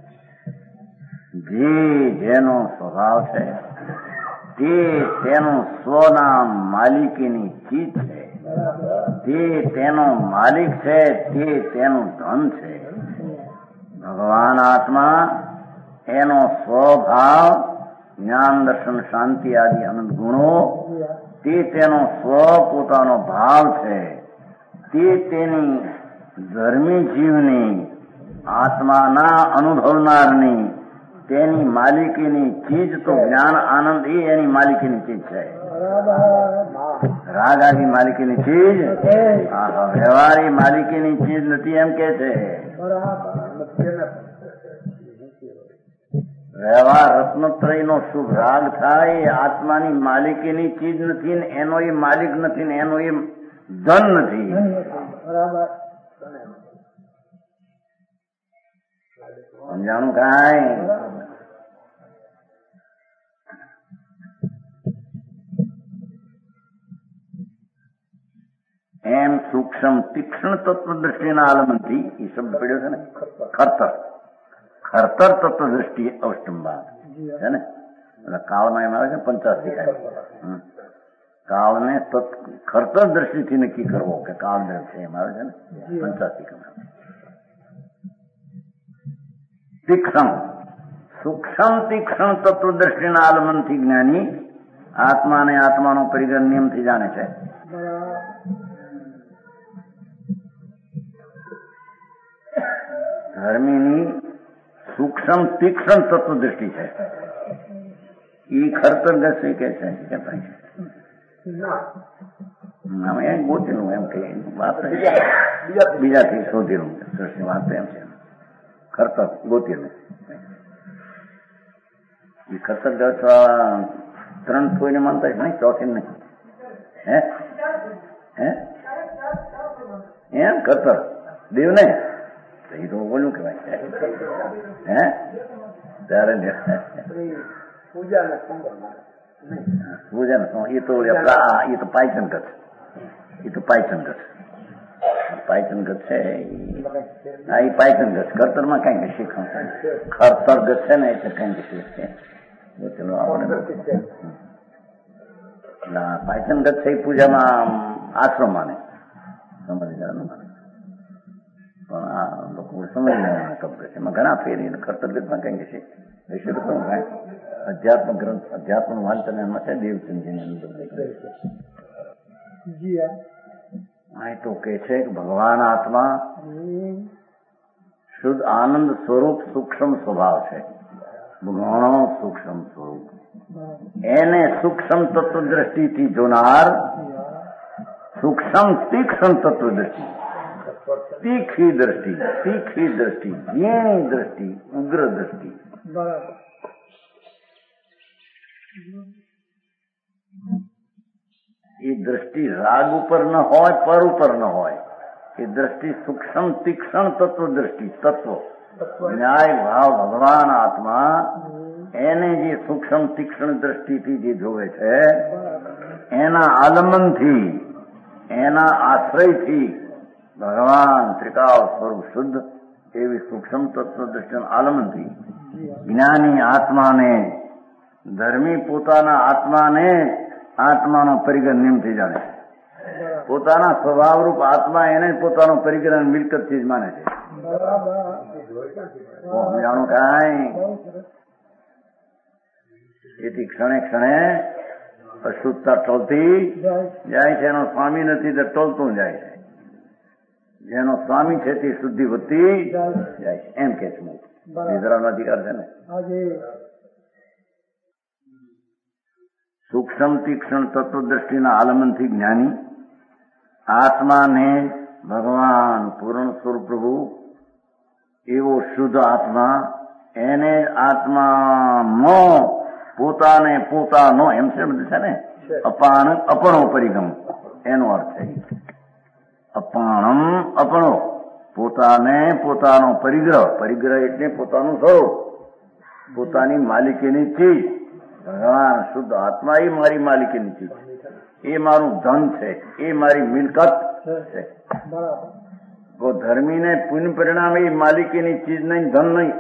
જે જેનો સ્વભાવ છે તે તેનું સ્વનામ માલિકીની ચીજ છે. તે તેનો માલિક છે, તે તેનું ધન છે. ભગવાન આત્મા એનો સ્વભાવ જ્ઞાન દર્શન શાંતિ આદિ અનંત ગુણો તે તેનો સ્વ પોતાનો ભાવ છે. તે તેની ધર્મી જીવની આત્માના અનુભવનારની તેની માલિકીની ચીજ તો જ્ઞાન આનંદ એ એની માલિકીની ચીજ છે. રાગ આદિ માલિકીની ચીજ વ્યવહાર એ માલિકીની ચીજ નથી એમ કે છે. વ્યવહાર રત્નત્રય નો શુભ રાગ થાય એ આત્માની માલિકીની ચીજ નથી ને એનો એ માલિક નથી ને એનો એ ધન નથી. સમજાણું કાંઈ? એમ સૂક્ષ્મ તીક્ષ્ણ તત્વ દ્રષ્ટિના આલમનથી એ શબ્દ પડ્યો છે ને ખરતર ખરતર તત્વ દ્રષ્ટિ અવસ્ટંબા છે ને. એટલે કાળમાં એમ આવે છે પંચાસી કાળને ખરતર દ્રષ્ટિથી નક્કી કરવો કે કાળ છે એમ આવે છે ને પંચાસી કમ. તીક્ષ્ણ સૂક્ષ્મ તીક્ષ્ણ તત્વ દ્રષ્ટિના આલમનથી જ્ઞાની આત્માને આત્માનો પરિગ્રહ નિયમથી જાણે છે. ધર્મીની સૂક્ષ્મ તીક્ષ્ણ તત્વ દ્રષ્ટિ છે. એ ખરતર દ્રષ્ટિ કે છે એમ ગોતેલું એમ કે વાત બીજાથી શોધેલું દ્રષ્ટિ વાત એમ છે. ખરતર ગોતેલું એ ખરતર દસ ત્રણ કોઈને માનતા છે નહીં ચોથી નહીં હે હે એમ ખરતર દેવ ને એ તો બોલું કેવાય હે ત્યારે પૂજા ને એ તો એ તો પાયચન ગત એ તો પાયચન ગત પાયચન ગત છે. હા એ પાયચન ગત ખરતર માં કઈ કઈ શીખવું ખરતર ગત છે ને એટલે કઈ કઈ શીખ છે. ચલો આપણે પાયચન ગત છે એ પૂજામાં આશ્રમ માને સમજી જવાનું માને પણ આ લોકો સમજ એમાં ઘણા ફેરી કર્તવ્યમાં કઈ છે વિશે તો કાંઈ અધ્યાત્મ ગ્રંથ અધ્યાત્મ વાંચન એમાં છે દેવચંદજીની અંદર આ તો કે છે કે ભગવાન આત્મા શુદ્ધ આનંદ સ્વરૂપ સૂક્ષ્મ સ્વભાવ છે. ઘણો સૂક્ષ્મ સ્વરૂપ એને સૂક્ષ્મ તત્વ દ્રષ્ટિથી જોનાર સૂક્ષ્મ તીક્ષ્ણ તત્વ દ્રષ્ટિ તીખી દ્રષ્ટિ તીખી દ્રષ્ટિ ઝીણી દ્રષ્ટિ ઉગ્ર દ્રષ્ટિ એ દ્રષ્ટિ રાગ ઉપર ન હોય પર ઉપર ન હોય એ દ્રષ્ટિ સૂક્ષ્મ તીક્ષ્ણ તત્વ દ્રષ્ટિ તત્વ ન્યાય ભાવ ભગવાન આત્મા એને જે સૂક્ષ્મ તીક્ષ્ણ દ્રષ્ટિથી જે જોવે છે એના આલમનથી એના આશ્રયથી ભગવાન ત્રિકાળ સ્વરૂપ શુદ્ધ એવી સૂક્ષ્મ તત્વ દ્રષ્ટિના આલમનથી જ્ઞાની આત્માને ધર્મી પોતાના આત્માને આત્માનો પરિગ્રહ નિયમથી જાણે છે. પોતાના સ્વભાવરૂપ આત્મા એને પોતાનો પરિગ્રહ મિલકતથી જ માને છે. જાણું કાંઈ એથી ક્ષણે ક્ષણે અશુદ્ધતા ટળતી જાય છે. એનો સ્વામી નથી તો ટળતું જાય છે. જેનો સ્વામી છે તે શુદ્ધિ વધતી જાય છે એમ કે છે. નિદ્રાનો અધિકાર છે ને. સૂક્ષ્મ તીક્ષ્ણ તત્વ દ્રષ્ટિના આલમનથી જ્ઞાની આત્માને ભગવાન પૂર્ણ સ્વરૂપ પ્રભુ એવો શુદ્ધ આત્મા એને આત્માનો પોતાને પોતાનો એમ છે બધું છે ને અપાન અપણો પરિગમ એનો અર્થ છે. અપાણમ અપણો પોતાને પોતાનો પરિગ્રહ પરિગ્રહ એટલે પોતાનું સ્વરૂપ પોતાની માલિકીની ચીજ ભગવાન શુદ્ધ આત્મા એ મારી માલિકીની ચીજ એ મારું ધન છે એ મારી મિલકત છે. તો ધર્મીને પુણ્ય પરિણામે એ માલિકીની ચીજ નહીં ધન નહીં.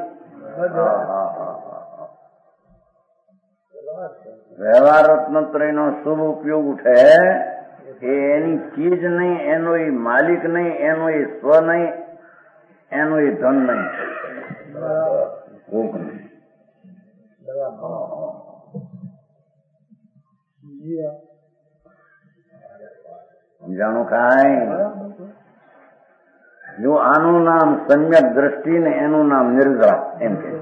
વ્યવહાર રત્નત્રયનો શુભ ઉપયોગ ઉઠે એ એની ચીજ નહીં, એનો એ માલિક નહીં, એનો એ સ્વ નહીં, એનું એ ધન નહીં, કોક નહીં. સમજાણું કાંઈ? જો આનું નામ સમ્યક દ્રષ્ટિ ને એનું નામ નિર્જરા એમ કે.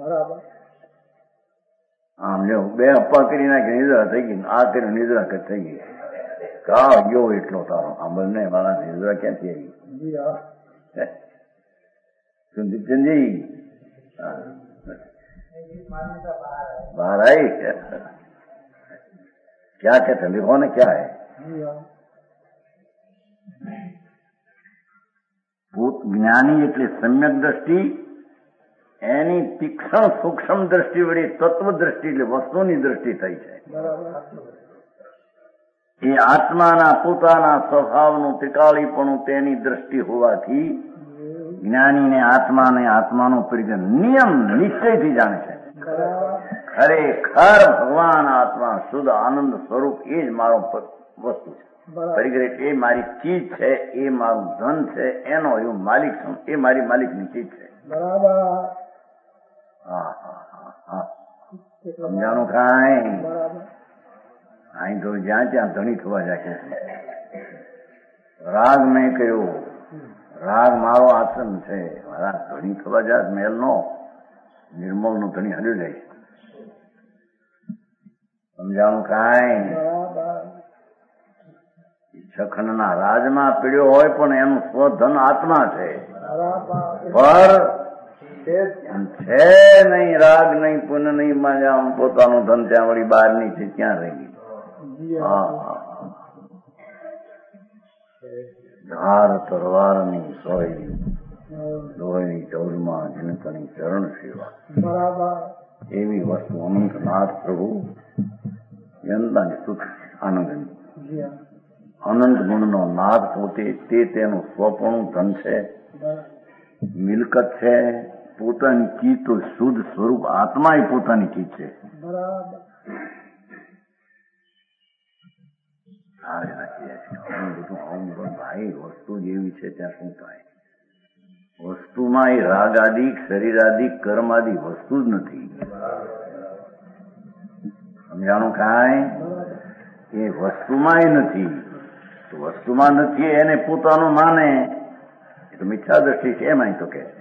આમ જો બે અપ્પા કરી નાખી નિદ્રા થઈ ગઈ, આ કરી નિદ્રા થઈ ગઈ. કા ગયો એટલો તારો આ બંને મારા નિદ્રા ક્યાંથી આવી? सुनदीपचंद बाहर आई क्या कहते हैं लिखो ने क्या है? જ્ઞાની એટલે સમ્યક દ્રષ્ટિ, એની તીક્ષ્ણ સૂક્ષ્મ દ્રષ્ટિ વળી તત્વ દ્રષ્ટિ એટલે વસ્તુની દ્રષ્ટિ થઈ છે. એ આત્માના પોતાના સ્વભાવનું ત્રિકાળીપણું તેની દ્રષ્ટિ હોવાથી જ્ઞાનીને આત્માને આત્માનો પરિગ્રહ નિયમ નિશ્ચયથી જાણે છે. ખરેખર ભગવાન આત્મા શુદ્ધ આનંદ સ્વરૂપ એ જ મારો વસ્તુ છે. પરિગ્રહ એ મારી ચીજ છે, એ મારું ધન છે, એનો હું માલિક છું, એ મારી માલિકની ચીજ છે. હા હા હા હા સમજાણું કાંઈ? અહીં તો જ્યાં ત્યાં ધણી થવા જાય છે. રાગ મેં કહ્યું, રાગ મારો આસન છે, મારા ધણી થવા જાય મેલ નો નિર્મળ નો ધણી હલ્યો જાય છે. સમજાણું કાંઈ? સખંડના રાજમાં પીડ્યો હોય પણ એનું સ્વધન આત્મા છે, પર છે નહીં રાગ નહીં પુન નહીં માં પોતાનું ધન ત્યાં વળી બહાર ની છે ત્યાં રહી ગઈ. ધાર તરવારની સોય લોહીની ચૌરમાં જનકની ચરણ સેવા એવી વસ્તુ અનંતનાથ પ્રભુ જનતાની સુખ આનંદની અનંત ગુણનો નાદ પોતે તે તેનું સ્વપણું ધન છે, મિલકત છે, પોતાની ચીજ તો શુદ્ધ સ્વરૂપ આત્મા એ પોતાની ચીજ છે. ભાઈ વસ્તુ જેવી છે ત્યાં શું થાય? વસ્તુમાં એ રાગાદિક શરીરાદિક કર્માદિક વસ્તુ જ નથી. સમજાણું કાંઈ? એ વસ્તુમાં એ નથી. તો વસ્તુમાં નથી એને પોતાનું માને એ તો મિથ્યા દ્રષ્ટિ છે. એમાં તો કે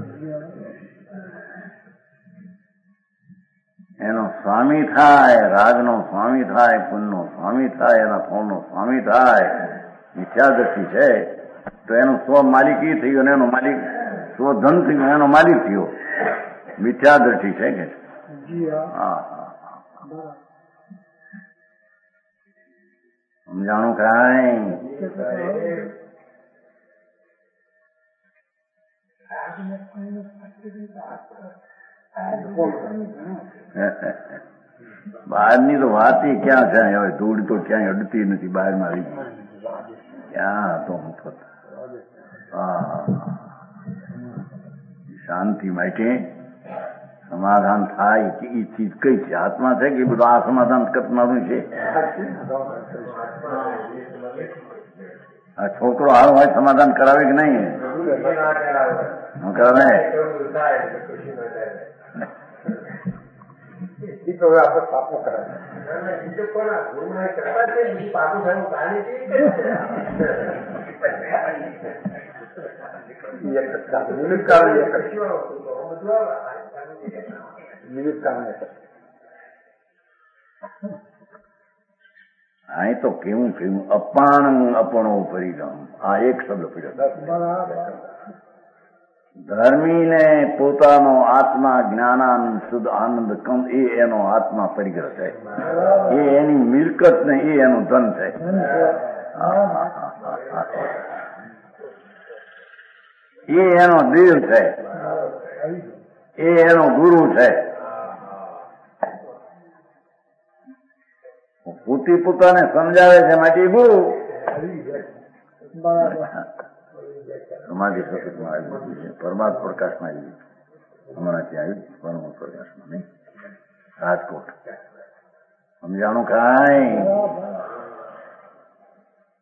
એનો સ્વામી થાય, રાગનો સ્વામી થાય, પુણ્યનો સ્વામી થાય, એના ફળનો સ્વામી થાય, મિથ્યા દ્રષ્ટિ છે. તો એનું સ્વ માલિકી થયું અને એનો માલિક સ્વધન થયું, એનો માલિક થયો. મિથ્યા દ્રષ્ટિ છે કે? હા હા સમજાણું કાંઈ? બહારની તો વાત ક્યાં છે? હવે ધૂળ તો ક્યાંય અડતી નથી બહારમાં આવી ગઈ. ક્યાં હતો મફત? હા શાંતિ માટે સમાધાન થાય કે એ ચીજ કઈ છે? આત્મા છે કે બધું આ સમાધાન કરનારું છે? આ છોકરો હાલ હોય સમાધાન કરાવે કે નહીં? કરાવે. અહીં તો કેવું કેવું અપાણ અપણો પરિણામ આ એક શબ્દ પડ્યો. ધર્મીને પોતાનો આત્મા જ્ઞાનાનંદ શુદ્ધ આનંદ કમ એ એનો આત્મા પરિગ્રહ છે, એ એની મિલકત ને એ એનું ધન છે. એ એનો દિલ છે, એ એનો ગુરુ છે. પોતે પોતાને સમજાવે છે માટે ગુરુ. સમાધિ સતતમાં આવી છે, પરમાત્મ પ્રકાશમાં આવી હમણાં ત્યાં આવ્યું પરમ પ્રકાશમાં નહીં રાજકોટ. સમજાણું કાંઈ?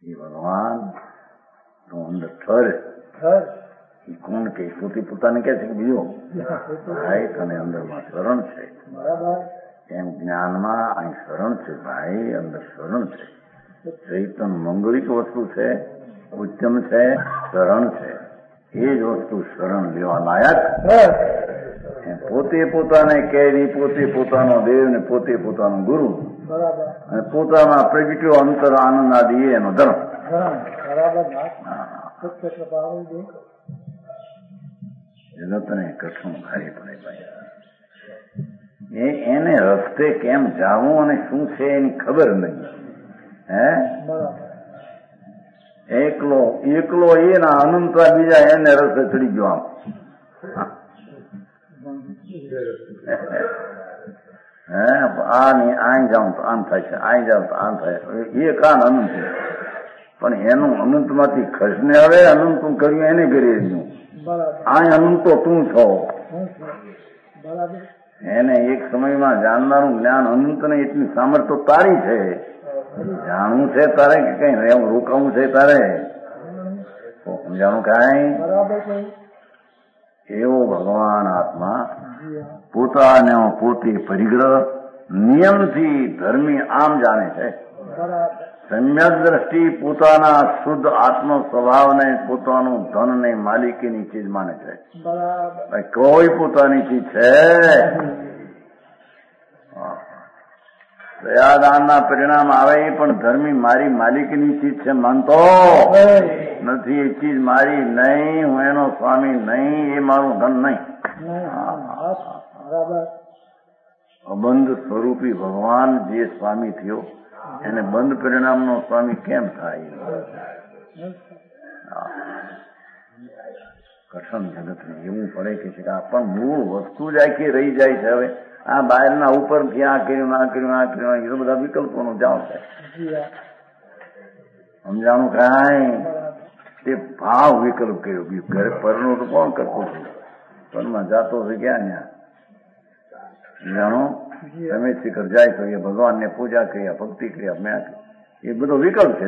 એ ભગવાન તો અંદર ઠર એ કોણ કે પોતે પોતાને કે છે કે બીજો ભાઈ તને અંદરમાં શરણ છે એમ જ્ઞાનમાં અહીં શરણ છે ભાઈ અંદર શરણ છે. ચૈતન મંગળિક વસ્તુ છે, ઉત્તમ છે, શરણ છે. એ જ વસ્તુ શરણ લેવા લાયક. પોતે પોતાને કેરી, પોતે પોતાનો દેવ ને પોતે પોતાનો ગુરુ અને પોતાના પ્રગટ્યો અંતર આનંદ આદિ એનો ધર્મ. જગતને કઠણ ભારે પડે ભાઈ. એને રસ્તે કેમ જાવું અને શું છે એની ખબર નહીં. હે એકલો એકલો એના અનંતરા બીજા એને રસ્તે ચડી ગયો. આમ હે આ નહીં આઈ જાઉં તો આમ થાય છે, આઈ જાઉં તો આમ થાય છે. એ કાન અનંત પણ એનું અનંત માંથી ખસને હવે અનંત તું કર્યું એને કરી દીધું. આ અનંત તો તું છો. એને એક સમયમાં જાણનારું જ્ઞાન અનંત ને એટલી સામર્થ્ય તારી છે. જાણવું છે તારે કે કઈ રહેવું રોકાવું છે તારે સમજાણું કાંઈ. એવો ભગવાન આત્મા પોતાને પોતે પરિગ્રહ નિયમથી ધર્મી આમ જાણે છે. સમ્યક દ્રષ્ટિ પોતાના શુદ્ધ આત્મ સ્વભાવને પોતાનું ધન ને માલિકીની ચીજ માને છે. કોઈ પોતાની ચીજ છે દયાદાનના પરિણામ આવે પણ ધર્મી મારી માલિકીની ચીજ છે માનતો નથી. એ ચીજ મારી નહીં, હું એનો સ્વામી નહીં, એ મારું ધન નહીં. અબંધ સ્વરૂપી ભગવાન જે સ્વામી થયો એને બંધ પરિણામનો સ્વામી કેમ થાય? કઠણ જગતને એવું પડે કે છે કે પણ મૂળ વસ્તુ જ આખી રહી જાય છે. હવે આ બહારના ઉપરથી આ કર્યું આ કર્યું આ કર્યું એ બધા વિકલ્પોનું જાણ છે. સમજાણું કાંઈ? તે ભાવ વિકલ્પ કર્યો. ઘરે પરનું તો કોણ કરતું હતું? પરમાં જાતો છે ક્યાં ત્યાં જાણો તમે શિખર જાય તો એ ભગવાનને પૂજા કર્યા, ભક્તિ કર્યા, મેં એ બધો વિકલ્પ છે.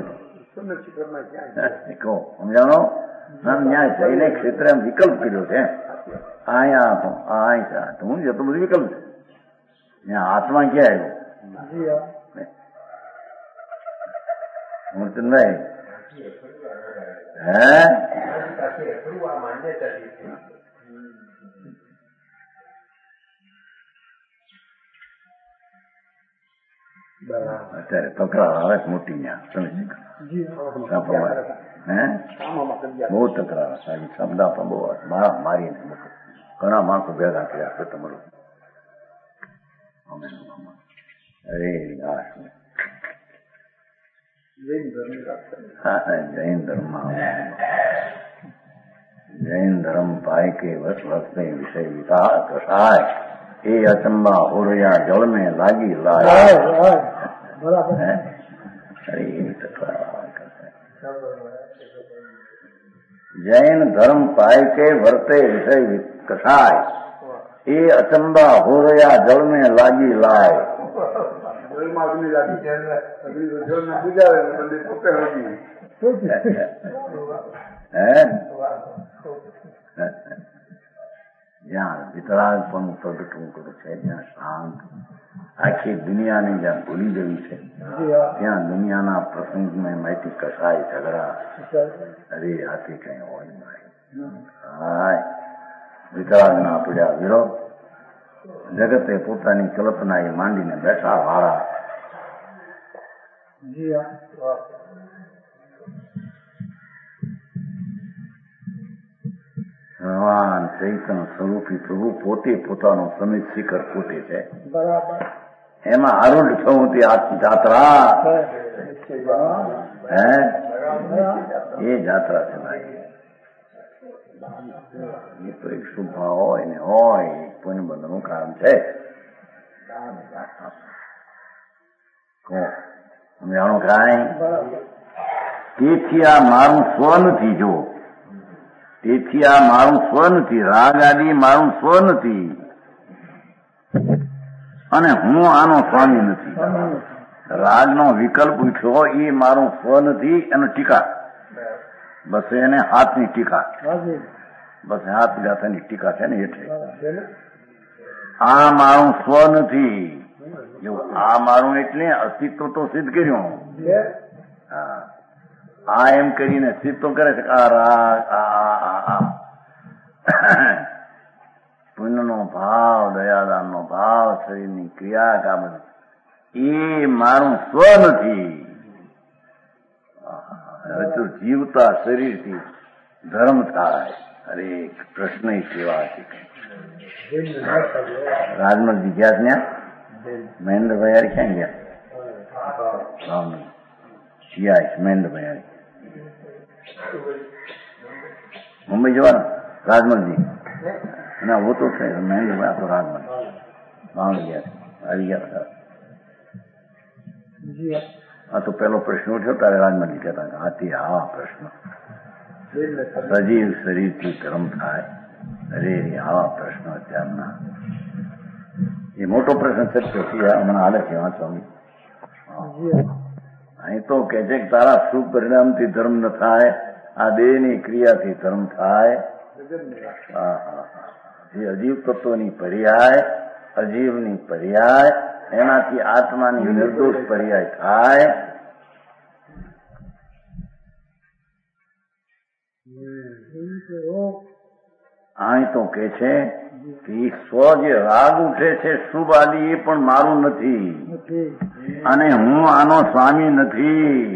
કહો સમજાણો ન્યાય જઈને ક્ષેત્રે એમ વિકલ્પ કર્યો છે. અહીંયા અહીંયા તો હું જતો બધું વિકલ્પ છે. ત્યાં આત્મા ક્યાં આવ્યો? મૂર્તિભાઈ હે અત્યારે તકરાર આવે મોટી ત્યાં તમે હે બહુ તકરાર સારી શબ્દા પણ બહુ મારા મારીને ઘણા માણસો ભેગા કર્યા છે તમારું. અરે જૈન ધર્મ જૈન ધર્મ પાય કે વસ્તે વિષય વિતા કસાય એ અચંબા હોરયા જળ મેં લાગી લાય. જૈન ધર્મ પાય કે વર્તે વિષય કસાય એ અચંબા હોરયા જળ મેં લાગી લાય. જ્યાં વિતરાગ પણ પ્રગટવું કરું છે, જ્યાં શાંત આખી દુનિયાને જ્યાં ભૂલી ગઈ છે ત્યાં દુનિયાના પ્રસંગમાં માહિતી કસાય ઝઘડા અરે હાથી કઈ હોય નહીં. વિતરાગ ના પડ્યા વિરોધ જગતે પોતાની કલ્પના એ માંડીને બેઠા વાળા. ભગવાન ચૈતન્ય સ્વરૂપી પ્રભુ પોતે પોતાનો સમિત શિખર પોતે છે. એમાં આરૂઢ થવું તે જાત્રા હે એ જાત્રા છે ભાઈ. એ તો એક શુભ હોય ને હોય કોઈને બંધનું કારણ છે. જાણો કાંઈ તેથી આ મારું સ્વ નથી. જો તેથી આ મારું સ્વ નથી, રાગ આદિ મારું સ્વ નથી અને હું આનો સ્વામી નથી. રાગનો વિકલ્પ પૂછ્યો એ મારું સ્વ નથી, એનો ટીકા. બસ એને હાથની ટીકા, બસ હાથ ગાથાની ટીકા છે ને એટલે આ મારું સ્વ નથી. જો આ મારું એટલે અસ્તિત્વ તો સિદ્ધ કર્યું. હા, આ એમ કરીને સિદ્ધ તો કરે છે. આ રાગ, આ પુણ્યનો ભાવ, દયાદાનનો ભાવ, શરીરની ક્રિયા, કા બધું એ મારું સ્વ નથી. હવે તો જીવતા શરીરથી ધર્મ થાય. અરે પ્રશ્ન સેવા હતી. રાજમલજી ગયા ત્યાં મહેન્દ્રભાઈ ક્યાં ગયા? ગયા મહેન્દ્રભાઈ મુંબઈ જવાના રાજમલજી ના वो तो है મહેન્દ્રભાઈ તો રાજમલ ભાવન ગયા આવી ગયા. હા તો પેલો પ્રશ્ન ઉઠ્યો તારે રાજમલજી કહેતા હાથી હા પ્રશ્ન સજીવ શરીરથી ધર્મ થાય. અરે આવા પ્રશ્નો અત્યારના એ મોટો પ્રશ્ન છે. હમણાં હાલે છે સ્વામી અહીં તો કે છે કે તારા શુભ પરિણામથી ધર્મ ન થાય, આ દેહની ક્રિયાથી ધર્મ થાય. હા હા જે અજીવ તત્વની પર્યાય, અજીવની પર્યાય, એનાથી આત્માની નિર્દોષ પર્યાય થાય. અહીં તો કે છે કે સ્વ જે રાગ ઉઠે છે શુભ આદિ એ પણ મારું નથી અને હું આનો સ્વામી નથી.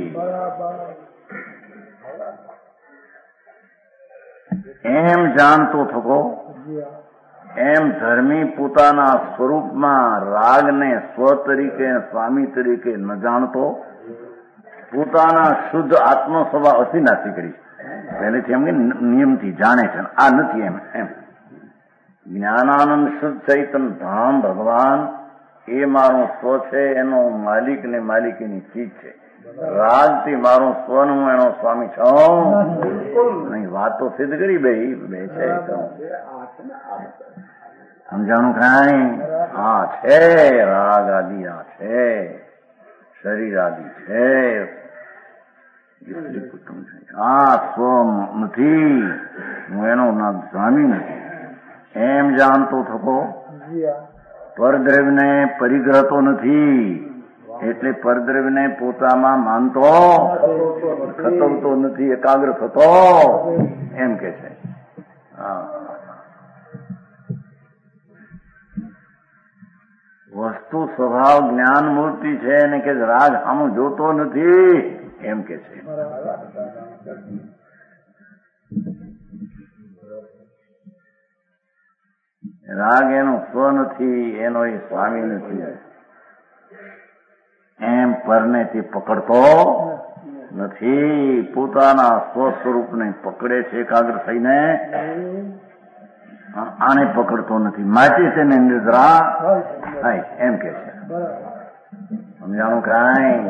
એમ જાણતો થકો, એમ ધર્મી પોતાના સ્વરૂપમાં રાગને સ્વ તરીકે સ્વામી તરીકે ન જાણતો, પોતાના શુદ્ધ આત્મ સ્વભાવ અસિનાથી કરી પહેલેથી એમ કે નિયમથી જાણે છે. આ નથી એમ એમ જ્ઞાનાનંદ શુદ્ધ ચૈતન ધામ ભગવાન એ મારો સ્વ છે, એનો માલિક ને માલિકીની ચીજ છે. રાગથી મારો સ્વ હું એનો સ્વામી છું નહીં. વાતો સિદ્ધ કરી બે બે છે સમજાણું કાંઈ? હા છે રાગ આદિ, આ છે શરીર આદિ છે. આ સ્વ નથી, હું એનો નામ સ્વામી નથી એમ જાણતો થકો. પરદ્રવ્યને પરિગ્રહતો નથી, એટલે પરદ્રવ્યને પોતામાં માનતો ખતવતો નથી, એકાગ્ર થતો એમ કે છે. હા વસ્તુ સ્વભાવ જ્ઞાન મૂર્તિ છે ને કે રાગ આમ જોતો નથી એમ કે છે. રાગ એનો સ્વ નથી, એનો એ સ્વામી નથી એમ પરને તે પકડતો નથી. પોતાના સ્વ સ્વરૂપને પકડે છે એકાગ્ર થઈને, આને પકડતો નથી. માટે તેને નિદ્રા થાય એમ કે છે. સમજાણું કાંઈ?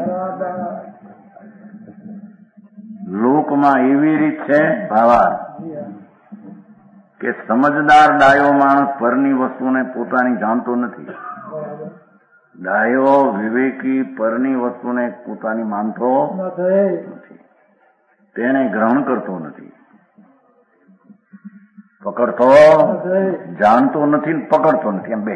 લોકમાં એવી રીત છે ભાવાર કે સમજદાર ડાયો માણસ પરની વસ્તુને પોતાની જાણતો નથી. ડાયો વિવેકી પરની વસ્તુને પોતાની માનતો નથી, તેને ગ્રહણ કરતો નથી, પકડતો જાણતો નથી, પકડતો નથી એમ બે.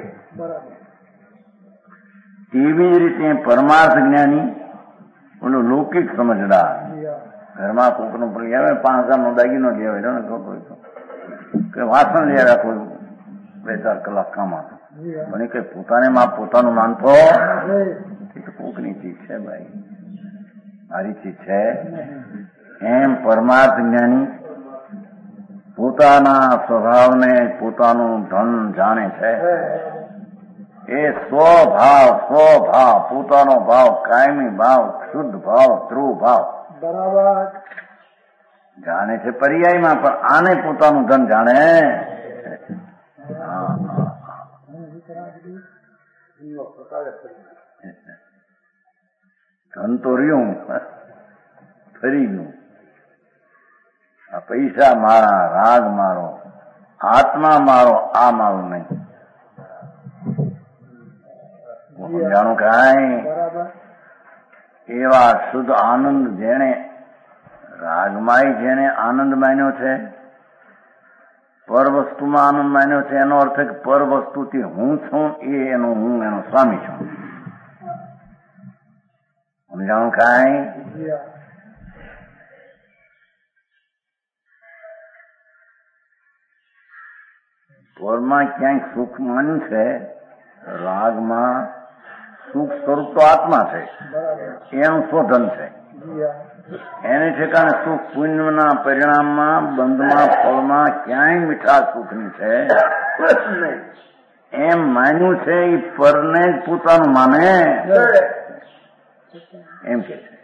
એવી જ રીતે પરમાર્થ જ્ઞાની ઓલો લૌકિક સમજદાર ઘરમાં કોકનું પડી આવે પાંચ હજાર નો દાગીનો લઈ આવે કે વાસણ લઈ આવ્યા કોઈ બે ચાર કલાક કામ હતું પણ એ કઈ પોતાને માં પોતાનું માનતો કોકની ચીજ છે ભાઈ, મારી ચીજ છે એમ પરમાર્થ જ્ઞાની પોતાના સ્વભાવને પોતાનું ધન જાણે છે. એ સ્વભાવ સ્વભાવ પોતાનો ભાવ કાયમી ભાવ શુદ્ધ ભાવ ધ્રુવ ભાવ બરાબર જાણે છે પર્યાયમાં, પણ આને પોતાનું ધન જાણે. ધન તો રહ્યું ફરી ગયું. આ પૈસા મારા, રાગ મારો, આત્મા મારો, આ મારું નહીં. જાણું કાંઈ એવા શુદ્ધ આનંદ જેણે રાગમાય જેણે આનંદ માન્યો છે, પર વસ્તુમાં આનંદ માન્યો છે, એનો અર્થ કે પર વસ્તુથી હું છું એ એનો હું એનો સ્વામી છું. સમજાણું કાંઈ? પરમાં ક્યાંક સુખ માન્યું છે, રાગમાં સુખ સ્વરૂપ તો આત્મા છે, એનું શોધન છે. એને ઠેકાણે સુખ પુણ્યના પરિણામમાં, બંધમાં, ફળમાં ક્યાંય મીઠા સુખની છે એમ માન્યું છે. એ પરને જ પોતાનું માને એમ કે છે.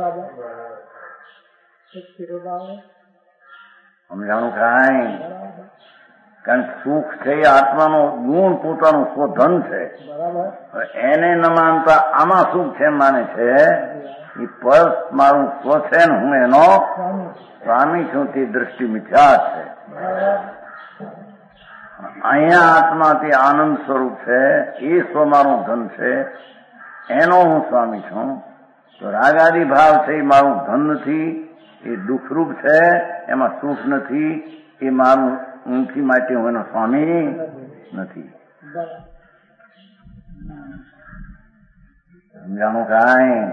સમજાણું કાંઈ? કારણ સુખ છે એ આત્માનો ગુણ પોતાનું શોધન છે. એને ન માનતા આમાં સુખ છે માને છે. એ પર મારું સ્વ છે ને હું એનો સ્વામી છું તે દ્રષ્ટિ મિથ્યા છે. અહીંયા આત્મા તે આનંદ સ્વરૂપ છે, એ સ્વ મારું ધન છે, એનો હું સ્વામી છું. તો રાગાદી ભાવ છે એ મારું ધન નથી, એ દુઃખરૂપ છે, એમાં સુખ નથી, એ મારું ઊંચી માટે હું એનો સ્વામી નથી. સમજાણું કાંઈ?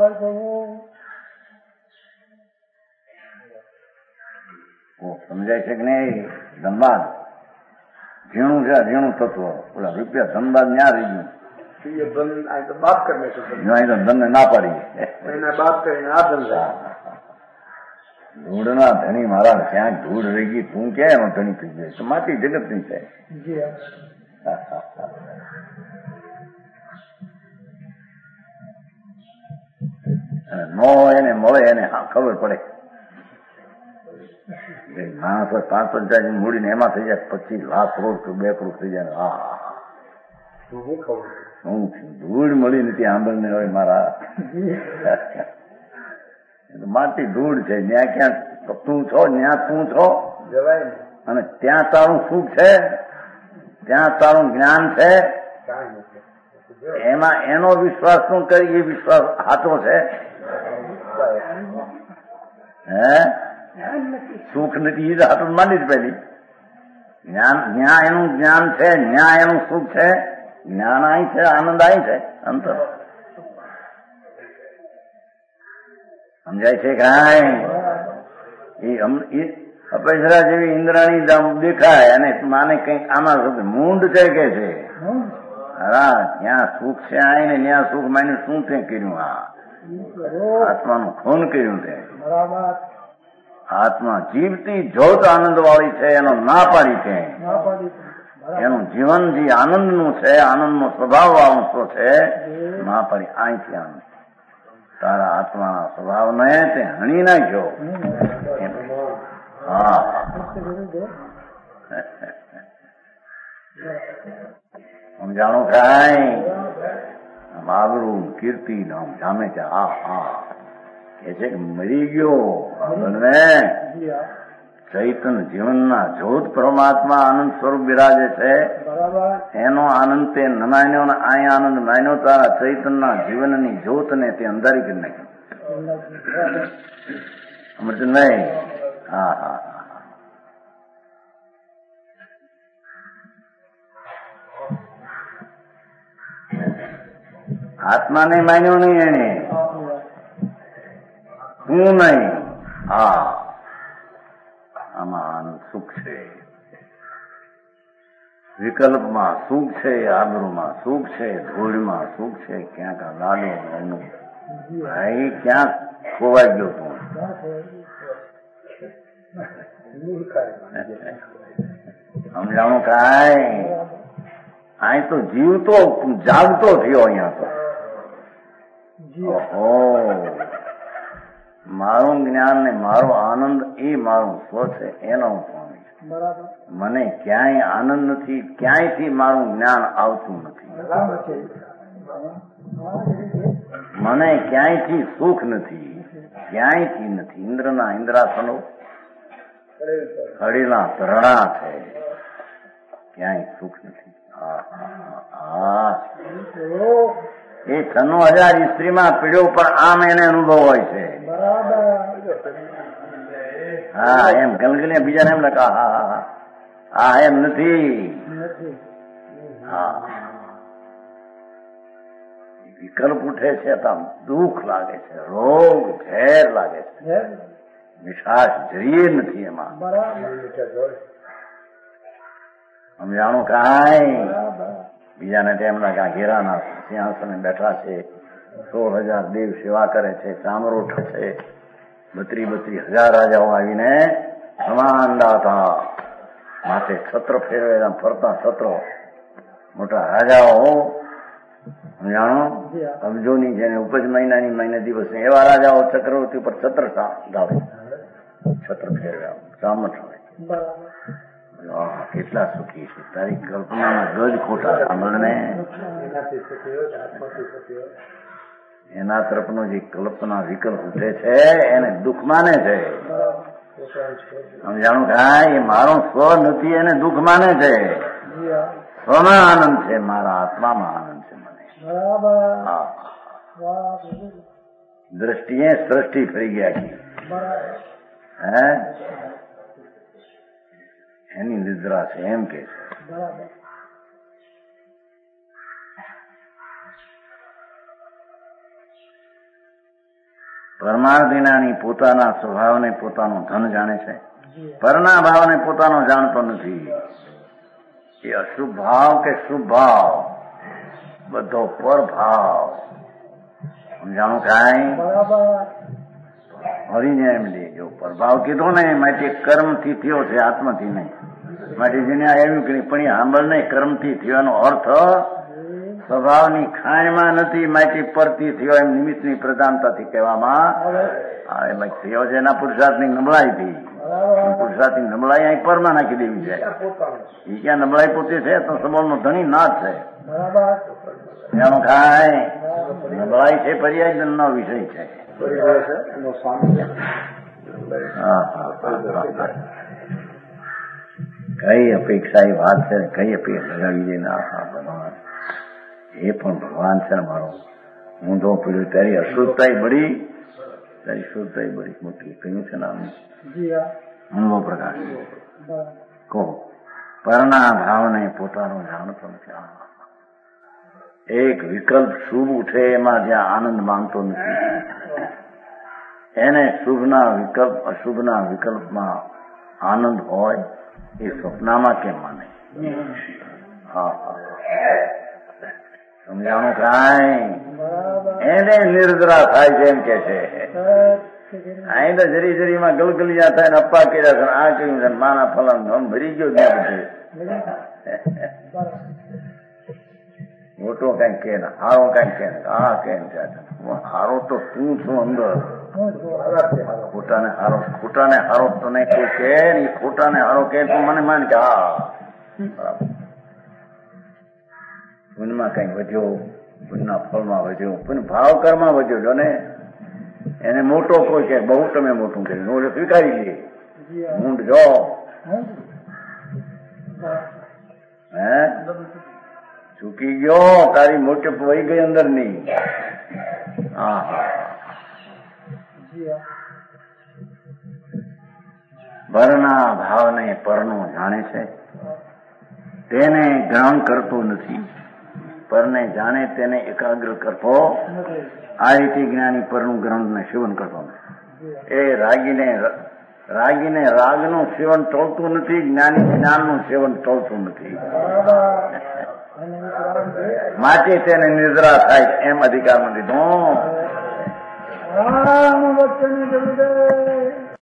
સમજાય છે કે નહીં? ધનબાદ ઝીણું છે, ઝીણું તત્વ. ઓલા રૂપિયા ધનબાદ ન્યા રહી ગયું. बात करने से ધન ને ના પાડી बात करेंगे आप धन ધૂળના ધણી મારા ક્યાંક ધૂળ રહી ગઈ, તું ક્યાં એમાં ધણી થઈ ગઈ? તો માટી જગત ની છે. ન હોય એને મળે એને ખબર પડે. માણસ પાંચ પંચાયત મૂડીને એમાં થઈ જાય પચીસ લાખ કરોડ કે બે કરોડ થઈ જાય. હા હું ધૂળ મળી નથી આંબળ ને હોય મારા. માટી ધૂળ છે. ત્યાં ક્યાં તું છો, ત્યાં તું છો, અને ત્યાં તારું સુખ છે, ત્યાં તારું જ્ઞાન છે. એમાં એનો વિશ્વાસ શું કરી? એ વિશ્વાસ સાચો છે? હે સુખ નથી એ હાથ માની જ પેલી. જ્ઞાન જ્યાં એનું જ્ઞાન છે, જ્યાં એનું સુખ છે. જ્ઞાન અહીં છે, આનંદ અહીં છે. અંતર સમજાય છે કાંઈ? એ અપેક્ષા જેવી ઇન્દ્રાણી દેખાય અને માને કઈક આમાં મૂંડ છે કે છે. હા ત્યાં સુખ છે આઈને ત્યાં સુખ માન્યું શું તે કર્યું? આ આત્માનું ખૂન કર્યું છે. આત્મા જીવતી જોત આનંદ વાળી છે, એનો ના પાડી છે. એનું જીવન જે આનંદનું છે, આનંદનો સ્વભાવ વાળો છે, ના પાડી અહીંથી આનંદ. તારા આત્માના સ્વભાવને તે હણી નાખ્યો. હા સમજાણું કાંઈ? માગરું કીર્તિ નામ જામે છે. હા હા કે છે કે મરી ગયો ને ચૈતન જીવનના જ્યોત પરમાત્મા આનંદ સ્વરૂપ બિરાજે છે. એનો આનંદ તે ન માન્યો ને અહીં આનંદ માન્યો. તારા ચૈતનના જીવનની જ્યોત ને તે અંધારી કરી નાખ્યો. સમજ નહીં? હા હા આત્માને માન્યો નહીં એને, હું નહીં. હા આમાં આનંદ સુખ છે. વિકલ્પમાં સુખ છે, આબરૂમાં સુખ છે, ધૂળમાં સુખ છે, ક્યાંક લાડો એનું ભાઈ ક્યાંક ખોવાઈ ગયો તું. સમજાણું કાંઈ? અહીં તો જીવતો જાગતો થયો. અહીંયા તો ઓહો મારું જ્ઞાન ને મારો આનંદ એ મારું સ્વ છે, એનો હું સ્વામી છું. મને ક્યાંય આનંદ નથી, ક્યાંયથી મારું જ્ઞાન આવતું નથી. મને ક્યાંયથી સુખ નથી, ક્યાંયથી નથી. ઇન્દ્રના ઇન્દ્રાસનો હળેલા ધરણા છે, ક્યાંય સુખ નથી. હા એ છન્નું હજાર સ્ત્રીમાં પીડ્યો પણ આમ એને અનુભવ હોય છે. હા એમ ગલગલિયા બીજાને એમ લખા હા હા હા હા એમ નથી. હા વિકલ્પ ઉઠે છે તો દુઃખ લાગે છે, રોગ ઝેર લાગે છે, મીઠાશ જરીએ નથી એમાં. સમજાણું કાંઈ બીજાને તેમ લાગે ઘેરાના સિંહાસને બેઠા છે, સોળ હજાર દેવ સેવા કરે છે, ચામરોઠ છે, બત્રી બત્રી હજાર રાજાઓ આવીને સમાન દાતા માટે છત્ર ફેરવેલા ફરતા છત્રો મોટા રાજાઓ સમજાણો અબજોની જેને ઉપજ મહિનાની મહિને દિવસ એવા રાજાઓ ચક્રવર્તી પર છત્ર ગાવે છત્ર ફેરવ્યા ચામઠ હોય. કેટલા સુખી છે તારી કલ્પનામાં ગજ ખોટા સાંભળને. એના તરફનો જે કલ્પના વિકલ્પ ઉઠે છે એને દુઃખ માને છે. સમજાણું કાંઈ એ મારો સ્વ નથી એને દુઃખ માને છે. સ્વમાં આનંદ છે, મારા આત્મામાં આનંદ છે મને. દ્રષ્ટિએ સૃષ્ટિ ફરી ગયા હે એની નિદ્રા છે એમ કે છે. પરમાર્થિનાની પોતાના સ્વભાવને પોતાનું ધન જાણે છે, પરના ભાવને પોતાનો જાણતો નથી. એ અશુભ ભાવ કે શુભ ભાવ બધો પર ભાવ. સમજાણું કાંઈ હરીને એમ લેજો પ્રભાવ કીધો ને માટે કર્મથી થયો છે, આત્માથી નહીં. માટે જેને આવ્યું કે પણ એ સાંભળ નહીં કર્મથી થયોનો અર્થ સ્વભાવની ખાણમાં નથી, માટે પરથી થયો એમ નિમિત્તની પ્રધાનતાથી કહેવામાં એમાં થયો છે એના પુરુષાર્થની નબળાઈથી. પુરુષાર્થની નબળાઈ અહીં પરમાં નાખી દેવી છે. એ ક્યાં નબળાઈ પોતે છે તો સંબંધનો ધણી ના છે એનો ખાય નબળાઈ છે પર્યાયજનનો વિષય છે. કઈ અપેક્ષા એ વાત છે, કઈ અપેક્ષા લગાવી દે ના ભગવાન એ પણ ભગવાન છે મારો ઊંધો પીડ્યો તારી અશુદ્ધતા બળી તારી શુદ્ધતા બળી મોટી કહ્યું છે નામ અનુભવ પ્રકાશ કહો પરના ભાવને પોતાનો જાણતો નથી. એક વિકલ્પ શુભ ઉઠે એમાં જ્યાં આનંદ માનતો નથી એને શુભના વિકલ્પ અશુભના વિકલ્પમાં આનંદ હોય એ સ્વપ્નમાં કેમ માને? હા સમજાણું કાંઈ એને નિર્દ્રા થાય છે એમ કે છે. અહીં તો જરી જરીમાં ગલગલિયા થાય ને અપ્પા કર્યા છે આ કહ્યું છે માના ફલન ધમ ભરી ગયો ત્યાં બધે મોટો કઈક કે ને હારો કઈક કે આ કેમ છે હારો તો તું છું અંદર ખોટાને હારો ખોટાને હારો તને કોઈ કે ને ખોટાને હારો કે તો મને માન કે હા પુણ્યમાં કઈક વધ્યો પુણ્યના ફળમાં વધ્યો પુણ્ય ભાવ કર્મમાં વધ્યો જો ને એને મોટો કોઈ કે બહુ તમે મોટું કર્યું હું સ્વીકારી લઈએ ઊંડ જો હે ચૂકી ગયો તારી મોટી વહી ગઈ અંદર ની. હા પરના ભાવને પરનો જાણે છે તેને ગ્રહણ કરતો નથી, પરને જાણે તેને એકાગ્ર કરતો આ રીતે જ્ઞાની પરનું ગ્રહણ ને સેવન કરતો નથી. એ રાગીને રાગીને રાગનું સેવન ટળતું નથી, જ્ઞાની જ્ઞાનનું સેવન ટળતું નથી. માટે તેને નિદ્રા થાય એમ અધિકારમાં લીધો.